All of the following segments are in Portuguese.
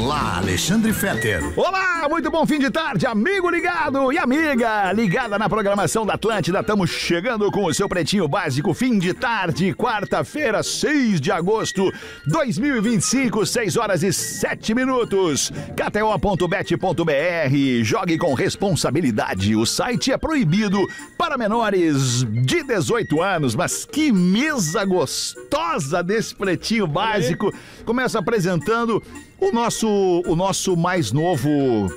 Olá, Alexandre Fetter. Olá, muito bom fim de tarde, amigo ligado e amiga ligada na programação da Atlântida. Estamos chegando com o seu Pretinho Básico, fim de tarde, quarta-feira, 6 de agosto, 2025, 6 horas e 7 minutos. KTO.bet.br, jogue com responsabilidade. O site é proibido para menores de 18 anos, mas que mesa gostosa desse Pretinho Básico. Começa apresentando o nosso mais novo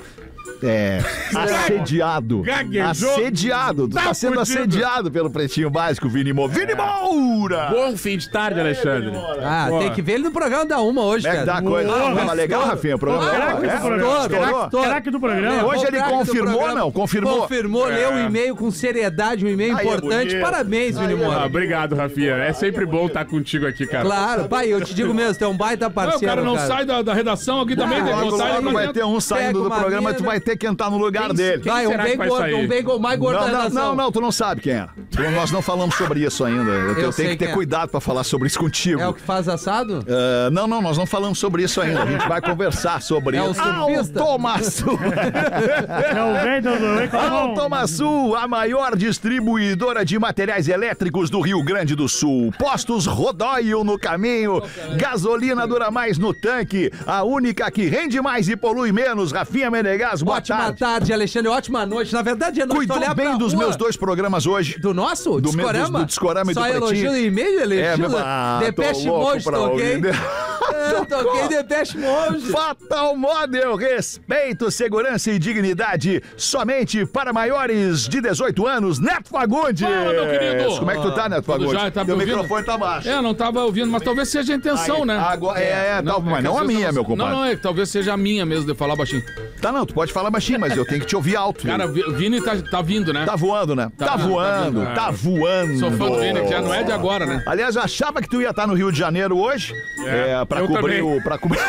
assediado. Gaguejou. Assediado. Tu tá sendo assediado pelo Pretinho Básico, Vini Moura. Vini Moura! Bom fim de tarde, Alexandre. Tem que ver ele no programa da Uma hoje, Como é que cara. tá a coisa? Tava legal, Rafinha? O programa Craque do programa. Hoje ele confirmou, não? Confirmou. Confirmou, leu o e-mail com seriedade, um e-mail Aí é importante. bonito. Parabéns, Vini Moura. Obrigado, Rafinha. É sempre bom estar contigo aqui, cara. Claro, pai, eu te digo mesmo, tu é um baita Não, o parceiro, cara não sai da redação aqui também. Tem Logo, vontade, logo mas- vai ter um saindo Pega do uma programa e tu mina. vai ter que entrar no lugar dele. Vai, um será que bem vai gordo, sair? um bem mais gordo da redação. Não, tu não sabe quem é. Nós não falamos sobre isso ainda. Eu tenho sei que ter quem é. cuidado pra falar sobre isso contigo. É o que faz assado? Não, nós não falamos sobre isso ainda. A gente vai conversar sobre É o isso. surfista? Automaçul. É o velho do Automaçul, a maior distribuidora de materiais elétricos do Rio Grande do Sul. Postos Rodóio no caminho. Gasolina dura mais no tanque. A única que rende mais e polui menos. Rafinha Menegas, boa Ótima tarde, Alexandre, ótima noite. Na verdade, é noite. Cuidou olhar bem pra dos rua. meus dois programas hoje. Do nosso? Do Discorama? do Discorama e do Só Pretinho. elogio no e-mail, elogio. Depeche Mode, toquei. Toquei Depeche Mode. Fatal Model, respeito, segurança e dignidade somente para maiores de 18 anos. Neto Fagundes. Fala, meu querido. Como é que tu tá, Neto Fagundes? Já tá me Teu ouvindo? microfone tá baixo. Não tava ouvindo, mas talvez seja a intenção, né? Agora, mas que não às a vezes minha, eu meu compadre. Não, talvez seja a minha mesmo de falar baixinho. Tá, não, tu pode falar baixinho, mas eu tenho que te ouvir alto. Cara, o Vini tá vindo, né? Tá voando, né? Tá voando. Sou fã do Vini, que já não é de agora, né? Aliás, eu achava que tu ia estar no Rio de Janeiro hoje, pra eu cobrir também. o... Pra cobrir...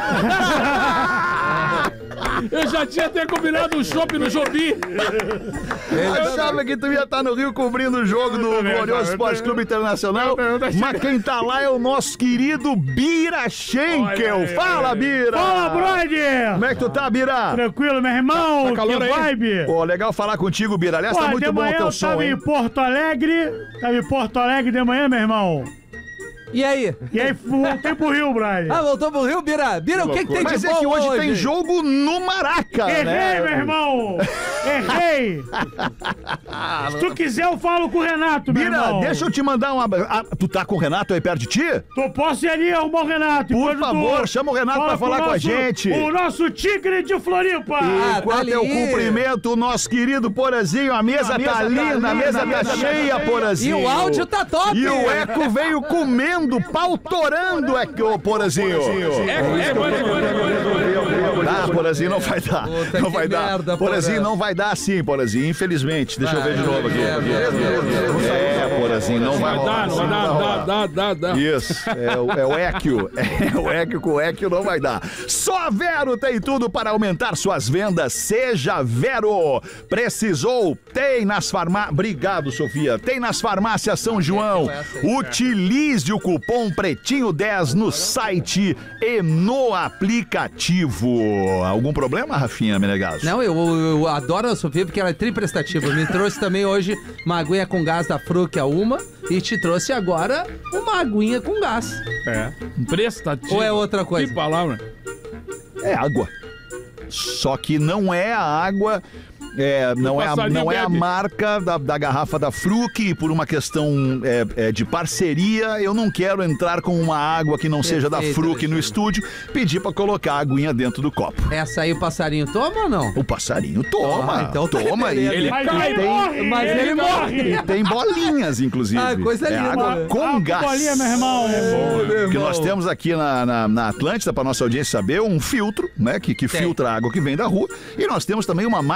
Eu já tinha até combinado um chopp no Jobi. Eu achava que tu ia estar no Rio cobrindo o jogo do Glorioso Esporte Clube Internacional, mas quem tá lá é o nosso querido Bira Schenkel. Fala, Bira! Fala, brother! Como é que tu tá, Bira? Tranquilo, meu irmão? Tá calor que aí? vibe! Pô, legal falar contigo, Bira. Aliás, tá Pô, muito de bom o manhã teu eu som, tava hein? em Porto Alegre. Tava em Porto Alegre de manhã, meu irmão. E aí? E aí voltei pro Rio, brother. Voltou pro Rio, Bira? Bira, o que tem Mas de é bom que hoje tem jogo no Maraca, Errei, né? meu irmão! Errei! Se tu quiser, eu falo com o Renato, meu Bira, irmão. deixa eu te mandar uma... tu tá com o Renato aí perto de ti? Tu posso ir ali arrumar o Renato. Por enquanto favor, tu chama o Renato fala pra falar com a gente. O nosso tigre de Floripa. Enquanto tá eu ali. cumprimento o nosso querido Porazinho, a mesa tá linda, a mesa tá cheia, E Porazinho. o áudio tá top. E o Eco veio comendo, pautorando, Porazinho. Ah, Porazinho, não vai dar. Puta, Não que vai dar. merda, Porazinho, Porã. não vai dar sim, Porazinho. Infelizmente. Deixa eu ver de novo aqui. Porazinho, não vai rolar. Não vai dar. Dá. Isso, é o Equio. É o Equio com o Equio não vai dar. Só a Vero tem tudo para aumentar suas vendas. Seja Vero. Precisou? Tem nas farmácias. Obrigado, Sofia. Tem nas farmácias São João. Utilize o cupom Pretinho10 no site e no aplicativo. Algum problema, Rafinha Menegasso? Não, eu adoro a Sofia porque ela é triprestativa. Me trouxe também hoje uma aguinha com gás da Fruc, a uma, e te trouxe agora uma aguinha com gás. Prestativo. Ou é outra coisa? Que palavra? É água. Só que não é a água. Não é a bebe. marca da garrafa da Fruc, e por uma questão de parceria, eu não quero entrar com uma água que não seja da Perfeito, Fruc no Alexandre. estúdio, pedir pra colocar a aguinha dentro do copo. Essa aí o passarinho toma ou não? O passarinho toma, então tá toma aí. beleza. Ele Mas cai. ele morre! Mas ele morre. E tem bolinhas, inclusive. Ah, coisa linda. Água com Que gás. bolinha, meu irmão. Que nós temos aqui na Atlântida, para nossa audiência saber, um filtro, né? Que filtra a água que vem da rua. E nós temos também uma máquina de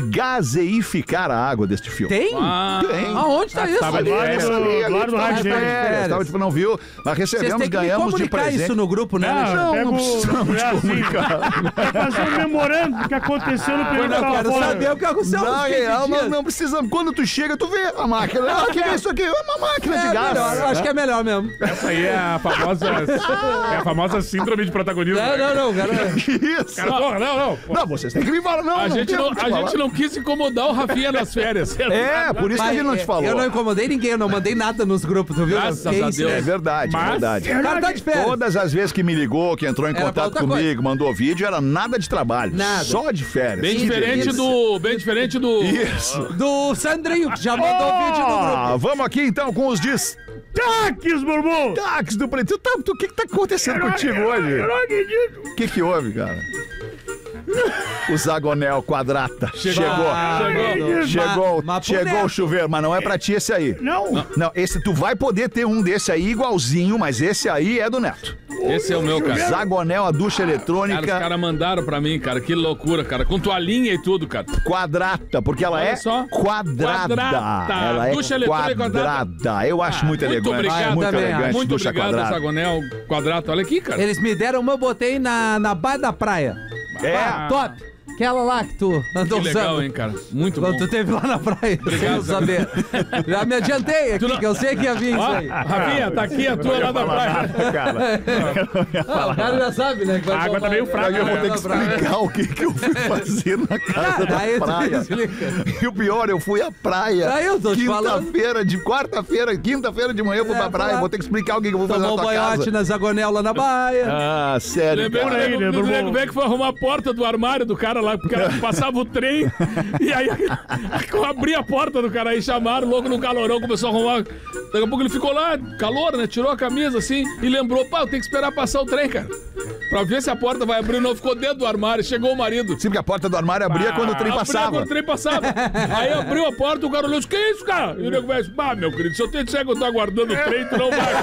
gaseificar a água deste filme. Tem? Tem. Aonde tá isso? tava de férias. Claro, do rádio dele. Não viu? Mas Vocês recebemos, têm que me ganhamos de comunicar presente. isso no grupo, né? Alexandre? Não precisamos comunicar. Vai fazer um memorando do que aconteceu no período Eu da quero fora. saber o que aconteceu nos 15 Nós dias. não precisamos. Quando tu chega, tu vê a máquina. O que é isso aqui? É uma máquina de gás. Melhor, eu acho que é melhor mesmo. Essa aí é a famosa síndrome de protagonismo. Não, cara. Isso. Cara, porra, não. Não, vocês têm que me falar. Não, A gente tem o que falar. não quis incomodar o Rafinha nas férias. É, por isso que a gente não te falou. Eu não incomodei ninguém, eu não mandei nada nos grupos, tu viu? Graças Eu fiquei a em Deus. É verdade, é Mas- verdade. O cara tá de férias. Todas as vezes que me ligou, que entrou em Era pra contato outra comigo, coisa. mandou vídeo, era nada de trabalho. Nada. Só de férias. Bem diferente do... Isso. Do Sandrinho, que já mandou o vídeo no grupo. Vamos aqui então com os Taques, Burbum! destaques do Pretinho. O que tá acontecendo contigo hoje? Eu não acredito. O que houve, cara? O Zagonel Quadrata. Chegou. Mas Chegou pro o chuveiro, mas não é pra ti esse aí. Não. Não, esse tu vai poder ter um desse aí igualzinho, mas esse aí é do Neto. Esse é o meu, cara. Zagonel, a ducha Cara, os eletrônica caras mandaram pra mim, cara. Que loucura, cara. Com toalhinha e tudo, cara. quadrata, porque ela Olha é só. quadrada. Quadrada. Ela é Ducha eletrônica quadrada. Eu acho muito elegante. obrigado. Muito também elegante, acho. Muito ducha obrigado, quadrada. Zagonel Quadrato. Olha aqui, cara. Eles me deram uma, eu botei na baia da praia. É. Top! Aquela lá que tu andou Que legal, usando. hein, cara. Muito bom. Quando tu teve lá na praia, sem eu saber. Já me adiantei aqui, que eu sei que ia vir isso Ó, aí. Rafinha, tá aqui a tua lá da praia. Cara, O cara já sabe, né? que vai A água tomar- tá meio fraca, eu vou né? ter que explicar o que eu fui fazer na casa da Daí tu praia. explica. E o pior, eu fui à praia. Aí eu tô te falando. Quinta-feira de manhã eu fui pra praia. falar. Vou ter que explicar o que eu vou fazer na Tomou tua banhote casa. na Zagonel lá na baia. Ah, sério, Lembrei cara. do nego velho que foi arrumar a porta do armário do cara lá, porque ela passava o trem, e aí eu abri a porta do cara, aí chamaram, logo no calorão, começou a arrumar. Daqui a pouco ele ficou lá, calor, né? Tirou a camisa assim e lembrou, pá, eu tenho que esperar passar o trem, cara. Pra ver se a porta vai abrir, não ficou dentro do armário, chegou o marido. Sim, porque a porta do armário abria quando o trem Abria passava. quando o trem passava. Aí abriu a porta, o cara olhou e disse, que isso, cara? E o nego velho disse, bah, meu querido, se eu te disser que eu tô aguardando o trem, tu não vai.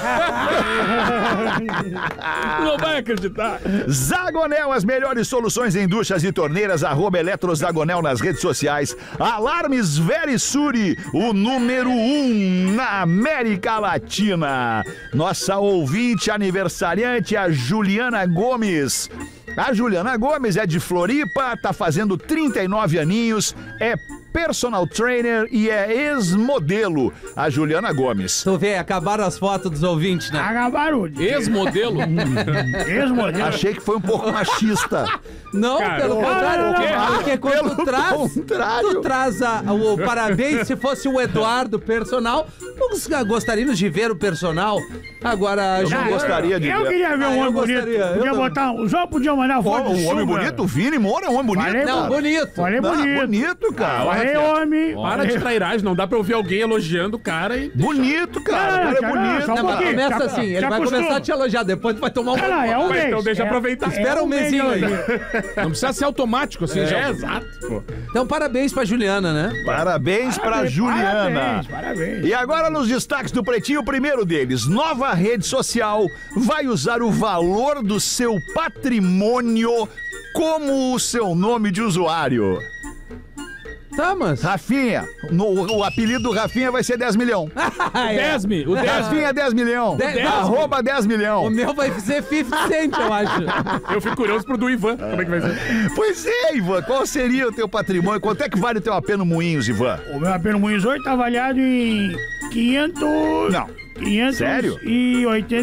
Tu não vai acreditar. Zagonel, as melhores soluções em duchas e torneiras, @eletrozagonel nas redes sociais. Alarmes Verisuri, o número 1 na América Latina. Nossa ouvinte aniversariante, a Juliana Gomes. A Juliana Gomes é de Floripa, tá fazendo 39 aninhos, é personal trainer e é ex-modelo. A Juliana Gomes. Tu vê, acabaram as fotos dos ouvintes, né? Agabaru. Ex-modelo. Ex-modelo. Achei que foi um pouco machista. Não, Cara, pelo contrário. Porque quando tu traz, contrário. tu traz o parabéns, se fosse o Eduardo personal, nós gostaríamos de ver o personal. Agora, Eu já não gostaria de Eu ver. queria ver Ah, um eu homem bonito. gostaria, eu Podia também. botar, só podia mandar foto de Um homem sunga. bonito, Vini Moura é um homem bonito. Falei, cara. Não, bonito. Falei Não, bonito. bonito, cara. Falei homem. Para de trairagem, não dá pra ouvir alguém elogiando o cara e... Bonito, cara. Não, O cara é não, bonito. só um Não, mas pouquinho. começa Já- assim, ele já vai acostuma. começar a te elogiar, depois tu vai tomar um... Não, é um mês. Então deixa eu aproveitar. Espera um mesinho aí. Não precisa ser automático, assim, já. Exato. Pô. Então, parabéns pra Juliana, né? Parabéns pra Juliana. Parabéns. E agora nos destaques do Pretinho, o primeiro deles. Nova rede social vai usar o valor do seu patrimônio como o seu nome de usuário. Tá, mas... Rafinha. O apelido do Rafinha vai ser 10 milhões. Ah, é. O 10. Rafinha 10 milhões. Arroba 10 O milhões. meu vai ser 50 Cent, eu acho. Eu fico curioso pro do Ivan. Como é que vai ser? Pois é, Ivan. Qual seria o teu patrimônio? Quanto é que vale o teu AP no Moinhos, Ivan? O meu apelo Moinhos hoje tá avaliado em 500... Não. 500 Sério? e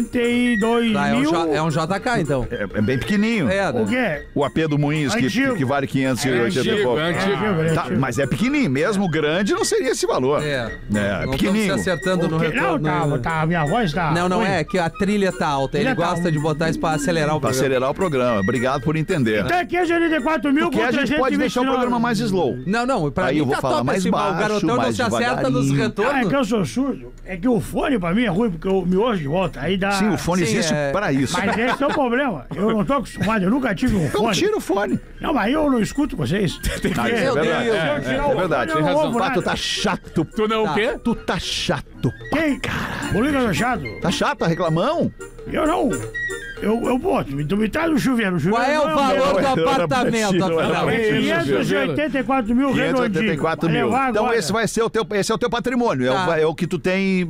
82 Tá, é mil. um JK, então. É bem pequenininho. É, O né? quê? O AP do Moinhos, Antigo. que vale 580 e Antigo, pouco. antigo. Tá, mas é pequenininho. Mesmo grande não seria esse valor. É. É, Não pequenininho. estamos se acertando no Não, retorno. tá, minha voz tá... Não, não ruim. é, que a trilha tá alta. Ele Trilha tá gosta de botar isso pra acelerar o Pra programa. acelerar o programa. Obrigado por entender. Então é 584 mil Porque a gente pode deixar o programa mais slow. Não, pra Aí mim eu vou tá falar top mais assim, mas baixo, o garotão não mais se acerta nos devagarinho. Ah, é retornos. que eu sou surdo. É que o fone pra mim é ruim, porque eu me ouço de volta. Aí dá... Sim, o fone Sim, existe é. para isso. Mas esse é o problema. Eu não tô acostumado, eu nunca tive um Então fone. tira o fone. Não, mas eu não escuto vocês. Ah, isso é Meu verdade. Deus. Se eu tirar o É verdade. fone, eu não ouvo O Pato nada. tá chato. Tu não o quê? Tu tá chato. Quem? O Lucas Machado. Tá chato a reclamão? Eu não. Eu boto. Tu me traz um chuveiro. Qual é o valor do apartamento, afinal? 584 mil redondinho. 584 mil. Então esse vai ser o teu patrimônio. É o que tu tem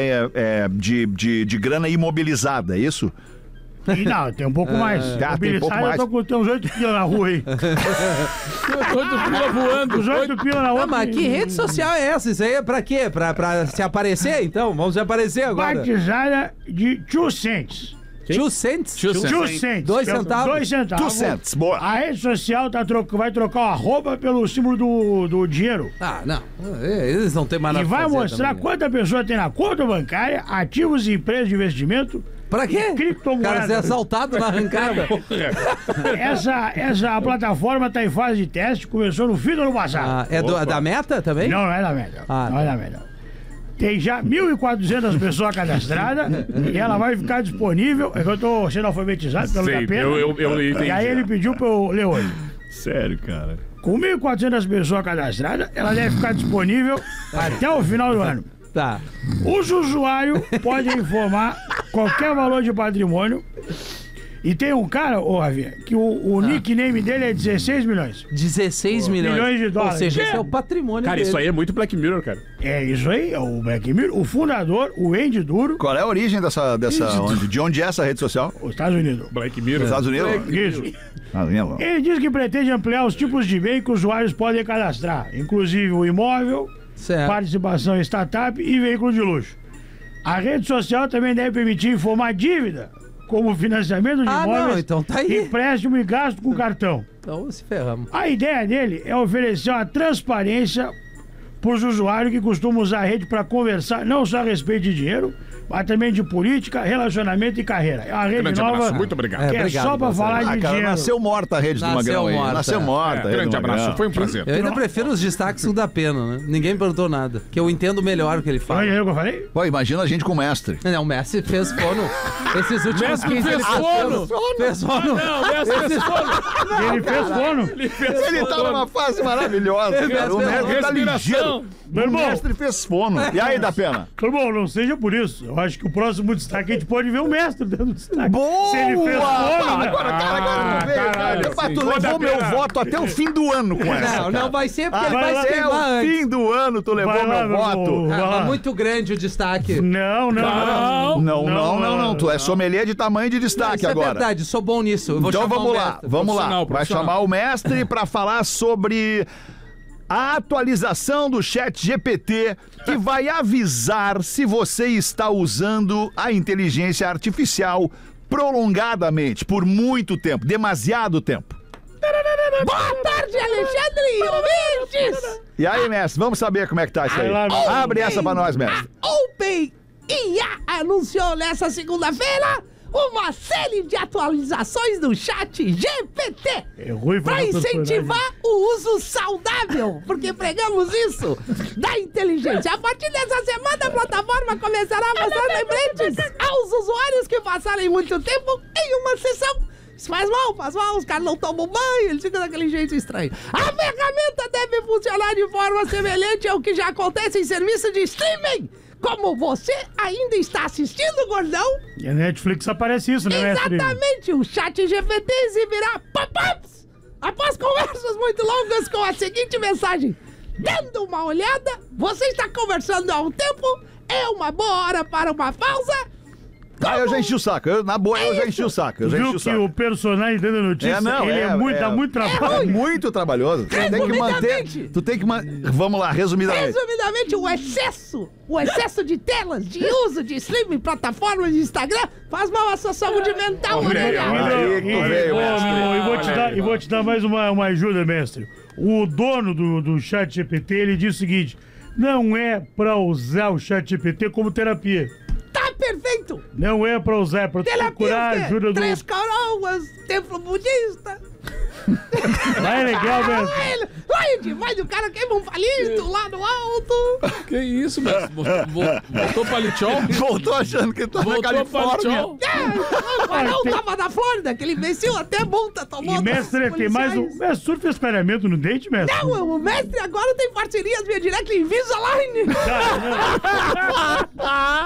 de grana imobilizada, é isso? Não, tem um pouco mais. Tem um pouco mais. Eu tô com uns 8 pila na rua aí. 8 pila voando. Os 8 pila na rua. Mas que rede social é essa? Isso aí é pra quê? Pra se aparecer, então? Vamos se aparecer agora. Batizada de 2 cents. 2 cents? 2 cents. 2 centavos? 2 centavos. 2 cents, boa. A rede social vai trocar o arroba pelo símbolo do dinheiro. Ah, não. Eles não têm mais nada E vai pra fazer mostrar também. quanta pessoa tem na conta bancária, ativos em empresas de investimento. Pra quê? Criptomoeda. Cara, ser assaltado na arrancada. Essa plataforma está em fase de teste, começou no fim do ano passado. É da Meta também? Não é da Meta. Ah, não é da Meta. Tem já 1.400 pessoas cadastradas e ela vai ficar disponível. É que eu tô sendo alfabetizado pelo Sei, Capena. eu entendi. E aí ele pediu pra eu ler hoje. Sério, cara. Com 1.400 pessoas cadastradas, ela deve ficar disponível até o final do ano. Tá. Os usuários podem informar qualquer valor de patrimônio. E tem um cara, Ravinha, que o nickname dele é 16 milhões. 16 milhões de dólares. Ou seja, esse é o patrimônio Cara, dele. isso aí é muito Black Mirror, cara. É isso aí, é o Black Mirror. O fundador, o Andy Duro, Qual é a origem dessa de onde é essa rede social? os Estados Unidos. Black Mirror. Estados Unidos? Isso. Estados Unidos. Ele diz que pretende ampliar os tipos de bem que os usuários podem cadastrar, inclusive o imóvel, Certo. participação em startup e veículo de luxo. A rede social também deve permitir informar dívida, como financiamento de imóveis, não, então tá aí. empréstimo e gasto com cartão. Então se ferramos. A ideia dele é oferecer uma transparência para os usuários que costumam usar a rede para conversar não só a respeito de dinheiro, mas também de política, relacionamento e carreira. É uma rede Grande nova abraço, muito obrigado. que é Obrigado, só para Marcelo. falar de Cara, dinheiro. nasceu morta a rede do Nasceu Magrão aí. morta. Nasceu morta. a rede Grande do abraço, Magrão. foi um prazer. Eu ainda prefiro os destaques do da Pena, né? Ninguém perguntou nada. Que eu entendo melhor o que ele fala. Olha aí o que eu falei? Pô, imagina a gente com o mestre. Não, o Messi fez fono. Esses últimos Messi 15 fez ele fono. Fez fono. Não, Messi fez fono. Ele fez fono. Ele tá numa fase maravilhosa, cara. O mestre tá ligeiro. Meu O irmão. mestre fez fono. E aí, da Pena? Irmão, não seja por isso. Eu acho que o próximo destaque a gente pode ver o mestre dentro do destaque. Boa! Se ele fez fono, né? Agora não veio, caralho, cara. Mas sim. tu levou meu voto até o fim do ano com essa. Não vai ser porque ele vai vai lá, se Até queimar o antes. fim do ano tu levou Vai lá, meu meu voto. irmão. Vai lá. Muito grande o destaque. Não. Não. Tu é sommelier de tamanho de destaque Isso é agora. verdade, sou bom nisso. Eu vou Então chamar vamos o lá, mestre. vamos lá. Profissional, Vai profissional. chamar o mestre para falar sobre a atualização do ChatGPT que vai avisar se você está usando a inteligência artificial prolongadamente, por muito tempo, demasiado tempo. Boa tarde, Alexandre e ouvintes! E aí, mestre, vamos saber como é que tá isso aí. Vai lá, Abre essa pra nós, mestre. OpenAI anunciou nessa segunda-feira uma série de atualizações do ChatGPT É ruim para falar tanto incentivar o uso saudável, porque pregamos isso da inteligência. A partir dessa semana, a plataforma começará a mostrar lembretes aos usuários que passarem muito tempo em uma sessão. Isso faz mal, os caras não tomam banho, eles ficam daquele jeito estranho. A ferramenta deve funcionar de forma semelhante ao que já acontece em serviço de streaming. Como você ainda está assistindo, gordão? E a Netflix aparece isso, né, mestre? Exatamente, o ChatGPT exibirá pop-ups após conversas muito longas com a seguinte mensagem: dando uma olhada, você está conversando há um tempo, é uma boa hora para uma pausa. Ah, eu já enchi o saco. Na boa, eu já enchi o saco. Eu já enchi Viu o que saco. o personagem dando notícia, dá muito trabalho. É muito trabalhoso. Tu tem que manter. Resumidamente. Tu tem que Vamos lá, resumidamente. Resumidamente, o excesso de telas, de uso de streaming, plataformas de Instagram, faz mal à sua saúde mental, Olha aí, né? olha aí. Tu veio, mestre. E vou te dar mais uma ajuda, mestre. O dono do ChatGPT, ele diz o seguinte: não é pra usar o ChatGPT como terapia. Tá perfeito! Não é pra usar, é pra Terapia procurar o quê? ajuda do... 3 coroas, templo budista. Lá é legal, mestre. Lá é demais, o cara queima um palito lá no alto. Que isso, mestre? Botou palichol? Voltou achando que tá na Voltou Califórnia. palichol? Mas não tava na Flórida, aquele imbecil até multa tomou. E, mestre, dos tem mais um... policiais. Mestre, surf fez clareamento no dente, mestre? Não, o mestre agora tem parcerias via direct Invisalign.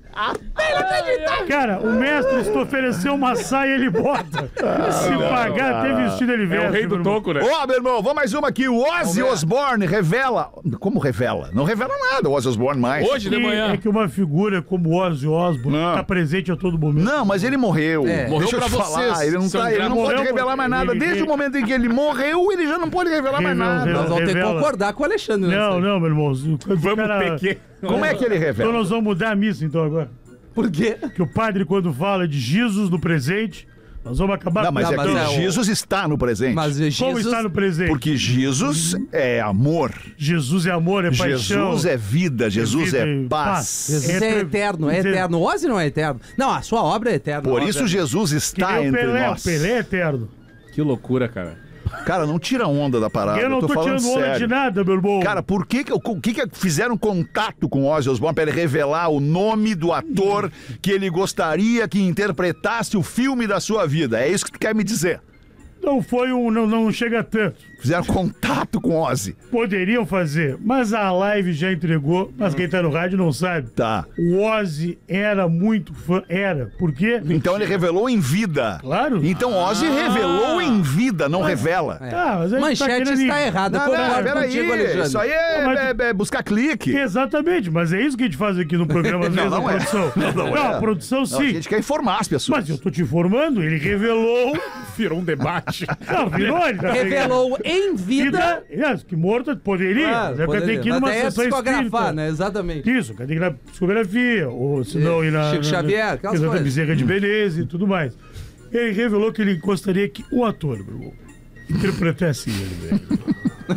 Cara, o mestre, se tu oferecer uma saia, ele bota. Se pagar, até vestido ele veste. É o rei do meu irmão. toco, né? Ó, meu irmão, vamos mais uma aqui. O Ozzy Osbourne revela... Como revela? Não revela nada o Ozzy Osbourne mais. Hoje de manhã. É que uma figura como Ozzy Osbourne Não. tá presente a todo momento. Não, mas ele morreu. Morreu Deixa eu pra te falar. vocês, Ele não, são ele não pode Morreu, revelar mais nada. ele- Desde o momento em que ele morreu, ele já não pode revelar mais nada. Revela- Nós vamos ter que Revela. concordar com o Alexandre. nessa Não, aí. não, meu irmão. Vamos ter que... Como é que ele Então revela? nós vamos mudar a missa, então, agora. Por quê? Que o padre, quando fala de Jesus no presente, nós vamos acabar Não, mas Não, é mas que é o- Jesus está no presente. Mas Como Jesus... está no presente? Porque Jesus é amor. Jesus é amor, é paixão. Jesus é vida. Jesus vida é e paz. Jesus é eterno, é eterno. O Ozzy não é eterno. Não, a sua obra é eterna. Por a isso obra- Jesus Que está nem o entre Pelé, nós. o Pelé é eterno. Que loucura, cara. Cara, não tira onda da parada. Eu não tô tô falando tirando onda sério. de nada, meu irmão. Cara, por que que fizeram contato com o Ozzy Osbourne para ele revelar o nome do ator que ele gostaria que interpretasse o filme da sua vida? É isso que tu quer me dizer? Não foi um... Não chega tanto. Fizeram contato com o Ozzy. Poderiam fazer, mas a live já entregou, mas quem tá no rádio não sabe. Tá. O Ozzy era muito fã, era. Por quê? Então ele revelou em vida. Claro. Então Ozzy revelou em vida, não revela. Ah, mas a gente Manchete tá querendo... está errada. Não, Concordo peraí. contigo, Alexandre. Isso aí é, Mas- é buscar clique. Exatamente, mas é isso que a gente faz aqui no programa, às vezes, não a é. produção. Não é. a produção Não, a sim. gente quer informar as pessoas. Mas eu tô te informando, ele revelou... Virou um debate. Não, virou, ele tá Revelou em vida... Que morto poderia, Ah, mas é que poderia. tem que ir Mas numa daí é sessão psicografar, espírita. né? Exatamente. Isso, tem que ir na psicografia, ou se não ir na... Chico Xavier, aquelas Santa coisas. Bezerra de Menezes e tudo mais. Ele revelou que ele gostaria que um ator, meu irmão, interpretasse ele, velho.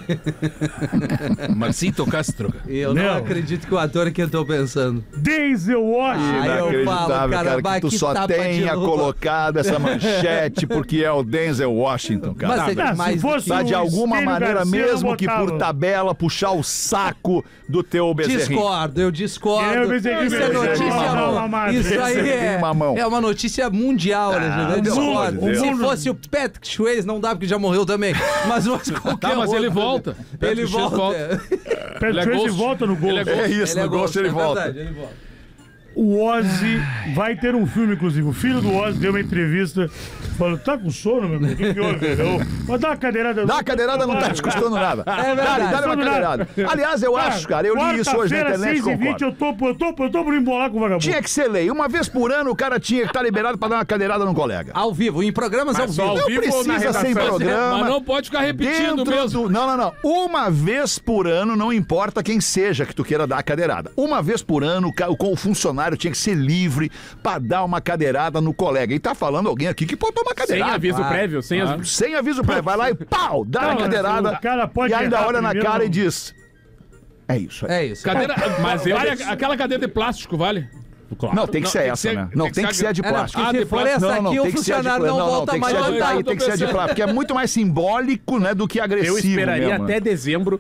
Marcito Castro. Eu não acredito que o ator que eu tô pensando. Denzel Washington. Ah, eu falo, Inacreditável, cara, cara, que tu que só tapa de tenha luva. colocado essa manchete porque é o Denzel Washington, cara. Mas é Ah, se demais. fosse Tá de o alguma Espelho maneira, Garcia, eu mesmo que por botava. tabela, puxar o saco do teu bezerrinho. Discordo, eu discordo. Eu pensei Isso que é você notícia. ia falar Não. uma marca. Isso aí Bezerrinho mamão. é uma notícia mundial, Alexandre. Eu pelo amor discordo. de Deus. Se fosse o Patrick Swayze, não dá porque já morreu também. Mas qualquer Tá, mas ele outro. volta. Ele Patrick Swayze volta. Pedro Ele é Tracy Ghost. volta no gol. Ele é Ghost. É isso, no gosto ele volta. verdade, ele volta. O Ozzy vai ter um filme, inclusive. O filho do Ozzy deu uma entrevista falando: tá com sono, meu irmão? O que houve? Mas dá uma cadeirada. Dá a cadeirada não tá te custando nada. É verdade. Dá uma Não dá cadeirada. Aliás, eu acho, cara, eu li isso hoje na internet, 6h20, concordo. eu tô por embolar com o vagabundo. Tinha que ser lei. Uma vez por ano o cara tinha que estar liberado pra dar uma cadeirada num colega. Ao vivo, em programas ao Mas só vivo. ao vivo ou na precisa ser em redação? programa. Mas não pode ficar repetindo Dentro mesmo. do... Não. Uma vez por ano, não importa quem seja que tu queira dar a cadeirada. Uma vez por ano, o funcionário tinha que ser livre pra dar uma cadeirada no colega. E tá falando alguém aqui que pode tomar Sem cadeirada. aviso prévio, sem as... Sem aviso prévio. Vai lá e pau, dá a Não, cadeirada. o cara pode e ainda errar olha na primeiro, cara não. e diz: é isso aí. É isso. Cadeira... Mas vale aquela cadeira de plástico, vale? Claro. Não, tem que ser essa, né? Não, tem que ser a de É, não, plástico. porque se de for plástico. essa aqui, o tem que ser a de funcionário não volta tem que mais. ser a de- Não, aí tem que ser a de plástico, porque é muito mais simbólico, né, do que agressivo Eu esperaria mesmo, até né? dezembro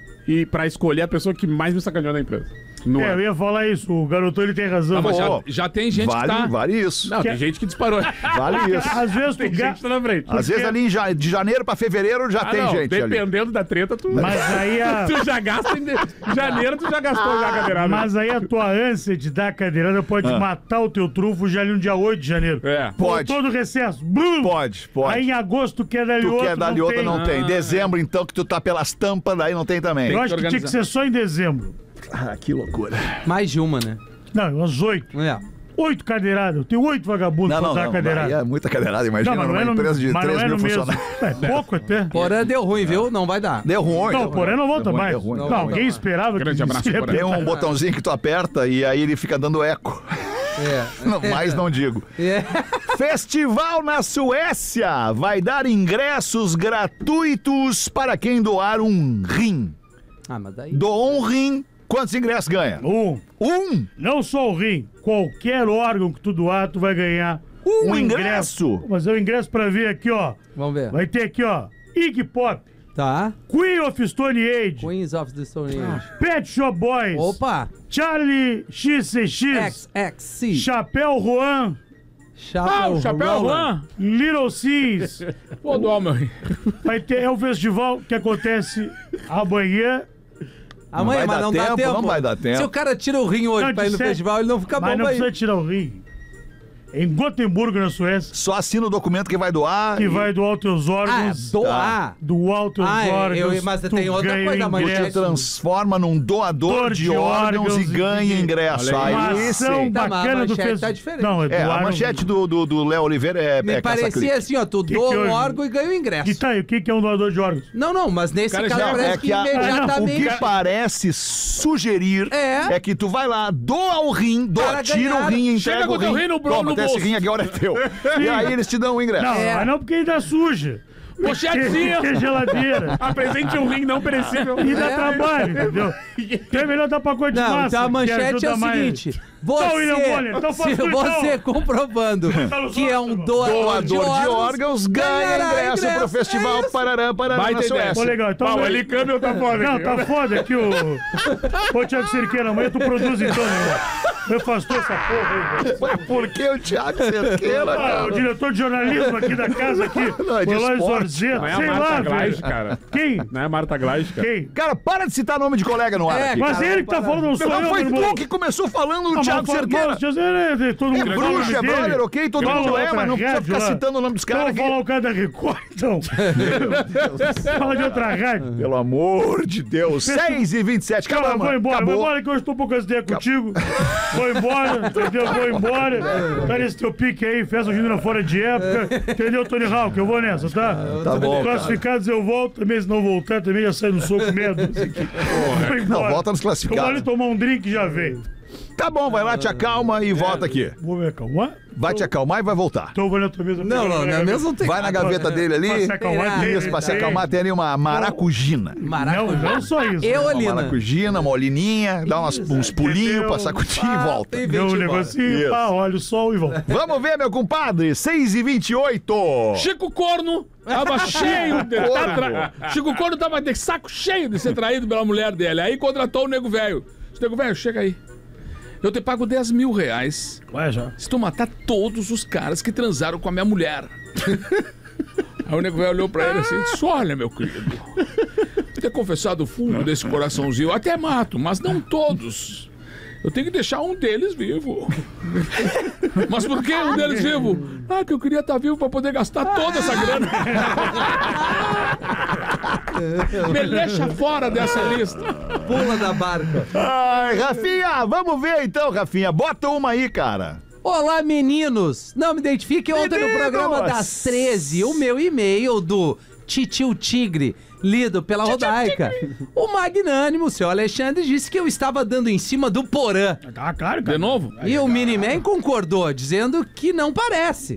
e pra escolher a pessoa que mais me sacaneou na empresa. No Eu ano. ia falar isso, o garotão ele tem razão. Não, mas Pô, já tem gente Vale, que tá... vale isso. Não, tem gente que disparou. Vale isso. Às vezes tu Tem gente que tá na frente. Às vezes ali de janeiro pra fevereiro já tem não, gente ali. dependendo da treta, tu... Mas aí a... Tu já gasta em janeiro, tu já gastou já a cadeirada. Mas aí a tua ânsia de dar a cadeirada pode matar o teu trunfo já ali no dia 8 de janeiro. É. Pode. Todo recesso. Blum! Pode. Aí em agosto tu quer dar-lhe Tu outro, quer dar-lhe outra, tem. não tem. Dezembro, então, que tu tá pelas tampas, daí não tem também. Eu acho que tinha que ser só em dezembro. Ah, que loucura. Mais de uma, né? Não, umas 8. É. 8 cadeiradas. Eu tenho 8 vagabundos pra dar cadeirada. Aí é muita cadeirada, imagina mas não numa é no, empresa de mas não 3 é mil no mesmo. funcionários. É pouco até. Porém, deu ruim, viu? Não vai dar. Deu ruim. Não, deu porém não volta ruim, mais. deu ruim. Não, Não, alguém não. esperava Grande que abraço, ia Porém. Tem apertar. um botãozinho que tu aperta e aí ele fica dando eco. É. Não, mais não digo. É. Festival na Suécia vai dar ingressos gratuitos para quem doar um rim. Ah, mas daí... Doou um rim, quantos ingressos ganha? Um? Não só o rim, qualquer órgão que tu doar, tu vai ganhar Um ingresso? Mas é o ingresso pra ver aqui, ó. Vamos ver. Vai ter aqui, ó. Iggy Pop, Tá. Queen of Stone Age, Queens of the Stone Age. Pet Shop Boys, Opa! Charlie XCX, XXC. Chapéu Juan, Ah, o Chapéu Roland. Juan. Little Sims. Pô, do meu. Vai ter, é um festival que acontece amanhã Amanhã, mas não dá tempo. Não vai dar tempo. Se o cara tira o rim hoje Não, pra ir no de festival, ele não fica Mas bom não aí. precisa tirar o rim. Em Gotemburgo, na Suécia, Só assina o documento que vai doar. que vai doar os teus órgãos. Doar. Doar os teus órgãos. Mas tu tem outra ganha coisa, o mas ingresso. Te transforma num doador de órgãos e ganha ingresso. Uma Aí ação sim. Tá, mas a bacana do manchete fez. tá diferente. Não, É, a doaram- manchete do Léo Oliveira é Me parecia caça-clique. assim, ó, tu Que doa que um houve? órgão e ganha o ingresso. E tá aí, o que é um doador de órgãos? Não, mas nesse Cara, caso já- parece É que que o imediatamente... que parece sugerir É. que tu vai lá, doa o rim, Para tira o ganhar. rim, Chega entrega com o o teu rim. rim no Toma, esse bolso. rim agora é teu. E aí eles te dão o ingresso. Não, É. mas não porque ainda suja. Pochetezinha. Que geladeira. Apresente um rim não perecível. E dá trabalho, entendeu? Então é melhor dar pacote de Não, massa. então a que manchete é ajuda o mais. seguinte: Então, William Bonner, você, então faz se tu, então. você comprovando que é um doador Doador de órgãos ganha ganhará ingresso pro festival É isso. Parará, Vai na ter Suécia. Pô, legal, então... Pau, ali câmbio tá foda. Não, aqui. tá foda aqui o... Ô, Thiago Cerqueira, amanhã tu produz então, né? Me afastou essa porra aí, velho. Mas por que o Thiago Cerqueira, Ah, cara? o diretor de jornalismo aqui da casa aqui. Não, é de Foi lá em esporte. Zorzeta, Não é a sei lá, Marta velho. Glais, cara. Quem? Não é a Marta Glais, cara. Quem? Cara, para de citar nome de colega no ar É, aqui. Mas cara, ele que tá para. falando, não sou Não eu, foi meu irmão. tu que começou falando do Ah, Thiago mas Cerqueira. todo É mundo fala o bruxa, nome brother, dele. ok? Todo Fala mundo é, outra mas não precisa rádio ficar lá. citando o nome dos caras Então aqui. vamos falar o cara da Record, então. Fala de outra rádio. Pelo amor de Deus. 6h27, Cara, acabou. vou embora, Acabou. vou embora que eu estou poucas ideias contigo. Vou embora, entendeu? Vou embora. Tá nesse teu pique aí, festa junina fora de época. Entendeu, Tony Hawk? Eu vou nessa, tá? Tá bom, cara. Classificados eu volto, também se não voltar, também já sai no soco medo. Vou embora. Não, volta nos Eu vou classificados. ali tomar um drink e já veio. Tá bom, vai lá, te acalma e volta aqui. Vou me acalmar. Vai te acalmar e vai voltar. Então eu vou na tua mesa. Não, na mesa não tem. Vai na gaveta dele ali. Pra se acalmar, tem, Isso, pra se tem. acalmar, tem ali uma maracujina. Não só isso. E Uma Olina. maracujina, uma olininha, dá uns pulinhos pra sacudir e volta. tem Deu um 20 negocinho, Isso. pá, olha o sol e volta. Vamos ver, meu compadre. 6h28. Chico Corno tava cheio de... Chico Corno tava de saco cheio de ser traído pela mulher dele. Aí contratou o Nego Velho. Nego Velho, chega aí. Eu te pago 10 mil reais Ué, já. se tu matar todos os caras que transaram com a minha mulher. Aí o Nego Velho olhou pra ele assim e disse: olha, meu querido, ter confessado o fundo desse coraçãozinho, eu até mato, mas não todos. Eu tenho que deixar um deles vivo. Mas por que um deles vivo? Ah, que eu queria estar vivo pra poder gastar toda essa grana. Me deixa fora dessa lista. Pula da barca. Ai, Rafinha, vamos ver então, Rafinha. Bota uma aí, cara. Olá, meninos! Não me identifique ontem no Meninos! programa das 13, o meu e-mail do Titio Tigre, lido pela Rodaica. O magnânimo, seu Alexandre, disse que eu estava dando em cima do Porã. Ah, claro, cara. De novo? E o Miniman concordou, dizendo que não parece.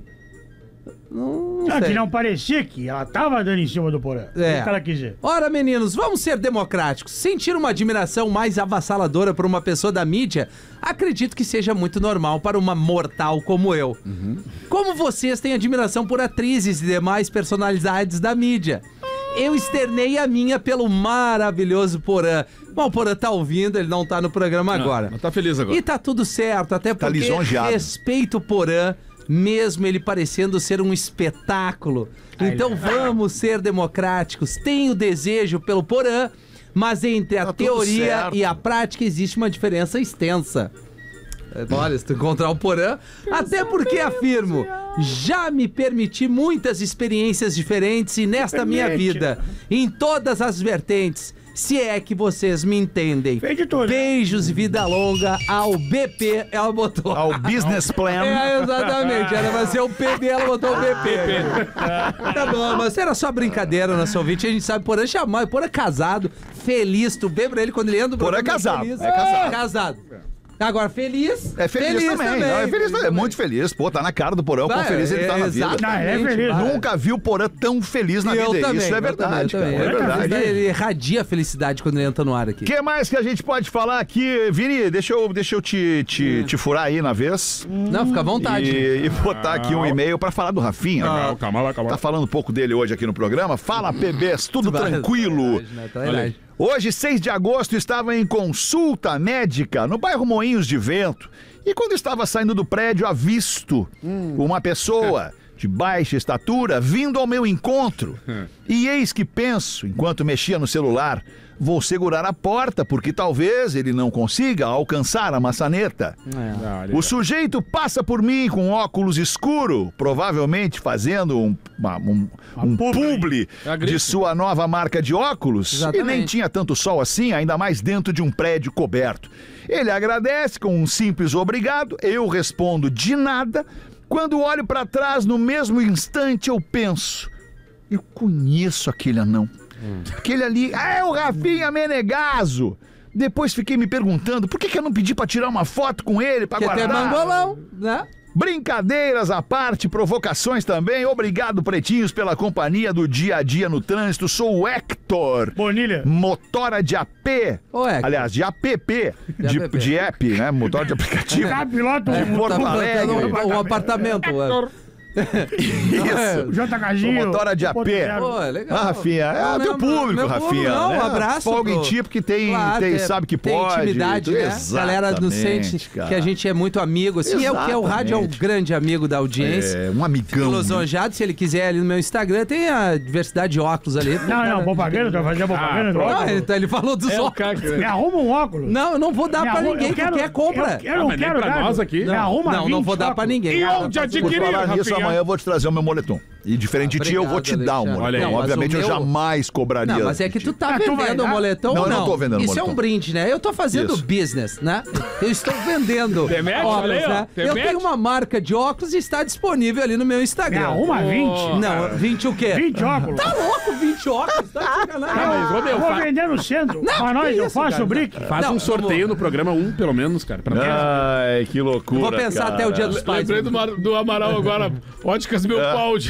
Não Ah, sei. que não parecia que ela tava dando em cima do porã. É. O cara quis dizer. Ora, meninos, vamos ser democráticos. Sentir uma admiração mais avassaladora por uma pessoa da mídia, acredito que seja muito normal para uma mortal como eu. Como vocês têm admiração por atrizes e demais personalidades da mídia. Eu externei a minha pelo maravilhoso Porã. Bom, o Porã tá ouvindo, ele não tá no programa agora. Mas tá feliz agora. E tá tudo certo, até Tá porque lisonjeado. respeito o Porã, mesmo ele parecendo ser um espetáculo. Então vamos ser democráticos. Tenho desejo pelo Porã, mas entre a Tá tudo teoria certo. e a prática existe uma diferença extensa. Olha, se tu encontrar o Porã, até porque afirmo, já me permiti muitas experiências diferentes e nesta minha vida, em todas as vertentes, se é que vocês me entendem. Fez de tudo. Beijos e vida longa ao BP, ela botou. Ao business plan. É, exatamente, era pra ser o PB, ela botou o BP. Tá bom, mas era só brincadeira, nosso ouvinte, a gente sabe, Porã chamar, Porã casado, feliz, tu vê pra ele quando ele entra no Porã é programa, casado, feliz. é casado. Casado. Agora, feliz. É feliz também. Não, é feliz, é também. muito feliz. Pô, tá na cara do Porão, quão Vai, feliz ele tá na vida. exatamente, Não, é feliz. vai. Nunca vi o Porã tão feliz na Eu vida. também, Isso é eu verdade, também, cara. É eu também. verdade. Ele irradia a felicidade quando ele entra no ar aqui. O que mais que a gente pode falar aqui? Vini, deixa eu te furar aí na vez. Não, fica à vontade. E botar aqui um e-mail pra falar do Rafinha. Calma, calma, Tá calma. falando um pouco dele hoje aqui no programa. Fala, PBs, tudo tranquilo. Verdade. Hoje, 6 de agosto, estava em consulta médica no bairro Moinhos de Vento. E quando estava saindo do prédio, avisto uma pessoa de baixa estatura, vindo ao meu encontro. E eis que penso, enquanto mexia no celular, vou segurar a porta, porque talvez ele não consiga alcançar a maçaneta. O sujeito passa por mim com óculos escuro, provavelmente fazendo um publi de sua nova marca de óculos. Exatamente. E nem tinha tanto sol assim, ainda mais dentro de um prédio coberto. Ele agradece com um simples obrigado, eu respondo de nada. Quando olho para trás, no mesmo instante, eu penso: eu conheço aquele anão. Aquele ali, é o Rafinha Menegaso. Depois fiquei me perguntando por que eu não pedi pra tirar uma foto com ele, pra guardar. Até mangolão, né? Brincadeiras à parte, provocações também. Obrigado, pretinhos, pela companhia do dia a dia no trânsito. Sou o Hector. Bonilha. Motora de AP. Ô, Hector. Aliás, de app. De app, né? Motor de aplicativo. Ah, piloto. Porto Alegre. Um apartamento. Isso. JKzinho. Motora de AP. Pô, legal. Ah, Rafinha, é o teu público, meu Rafinha. público, não, né? um abraço. Folga em ti, porque tem, sabe que tem pode. intimidade, né? A galera não sente cara. que a gente é muito amigo. Assim, que o rádio é um grande amigo da audiência. É, um amigão. Filosofado, se ele quiser ali no meu Instagram, tem a diversidade de óculos ali. Não, propaganda, tu vai fazer propaganda do Não, óculos. ele falou dos É o óculos. cara que... Me arruma um óculos. Não, eu não vou dar Me pra arruma- ninguém eu que quero- quer compra. Eu não mas nem quero pra dar. nós aqui. Me arruma Não 20 vou dar pra óculos. ninguém. E Cara, onde tá adquirir? Por falar nisso, Rafinha? amanhã eu vou te trazer o meu moletom. E diferente de ti, eu vou te dar um Alexandre. moletom. Olha aí. Não, mas Obviamente o eu meu- jamais cobraria. Não, mas é que tu tá Ah, tu vai vendendo o dar? moletom Não, ou eu não? não tô vendendo Isso moletom. é um brinde, né? Eu tô fazendo Isso. business, né? Eu estou vendendo Demete, óculos, olha aí, ó. né? Eu Demete. tenho uma marca de óculos e está disponível ali no meu Me Instagram. arruma 20. Não, 20 o quê? 20 óculos. Tá louco, 20 óculos? Tá de sacanagem. mas, ô, meu, Eu vou fa- vender no centro. Não, Pra nós, que eu isso, faço cara? o brick. Faz Não, um sorteio no programa, pelo menos, cara. Pra mim. Ai, que loucura. Vou pensar cara. até o dia dos pais. Lembrei do Amaral agora. Óticas meu balde.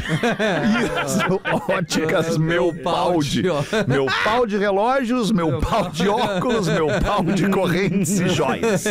Isso, óticas, meu pau de. Meu pau de relógios, meu pau de óculos, meu pau de correntes e joias.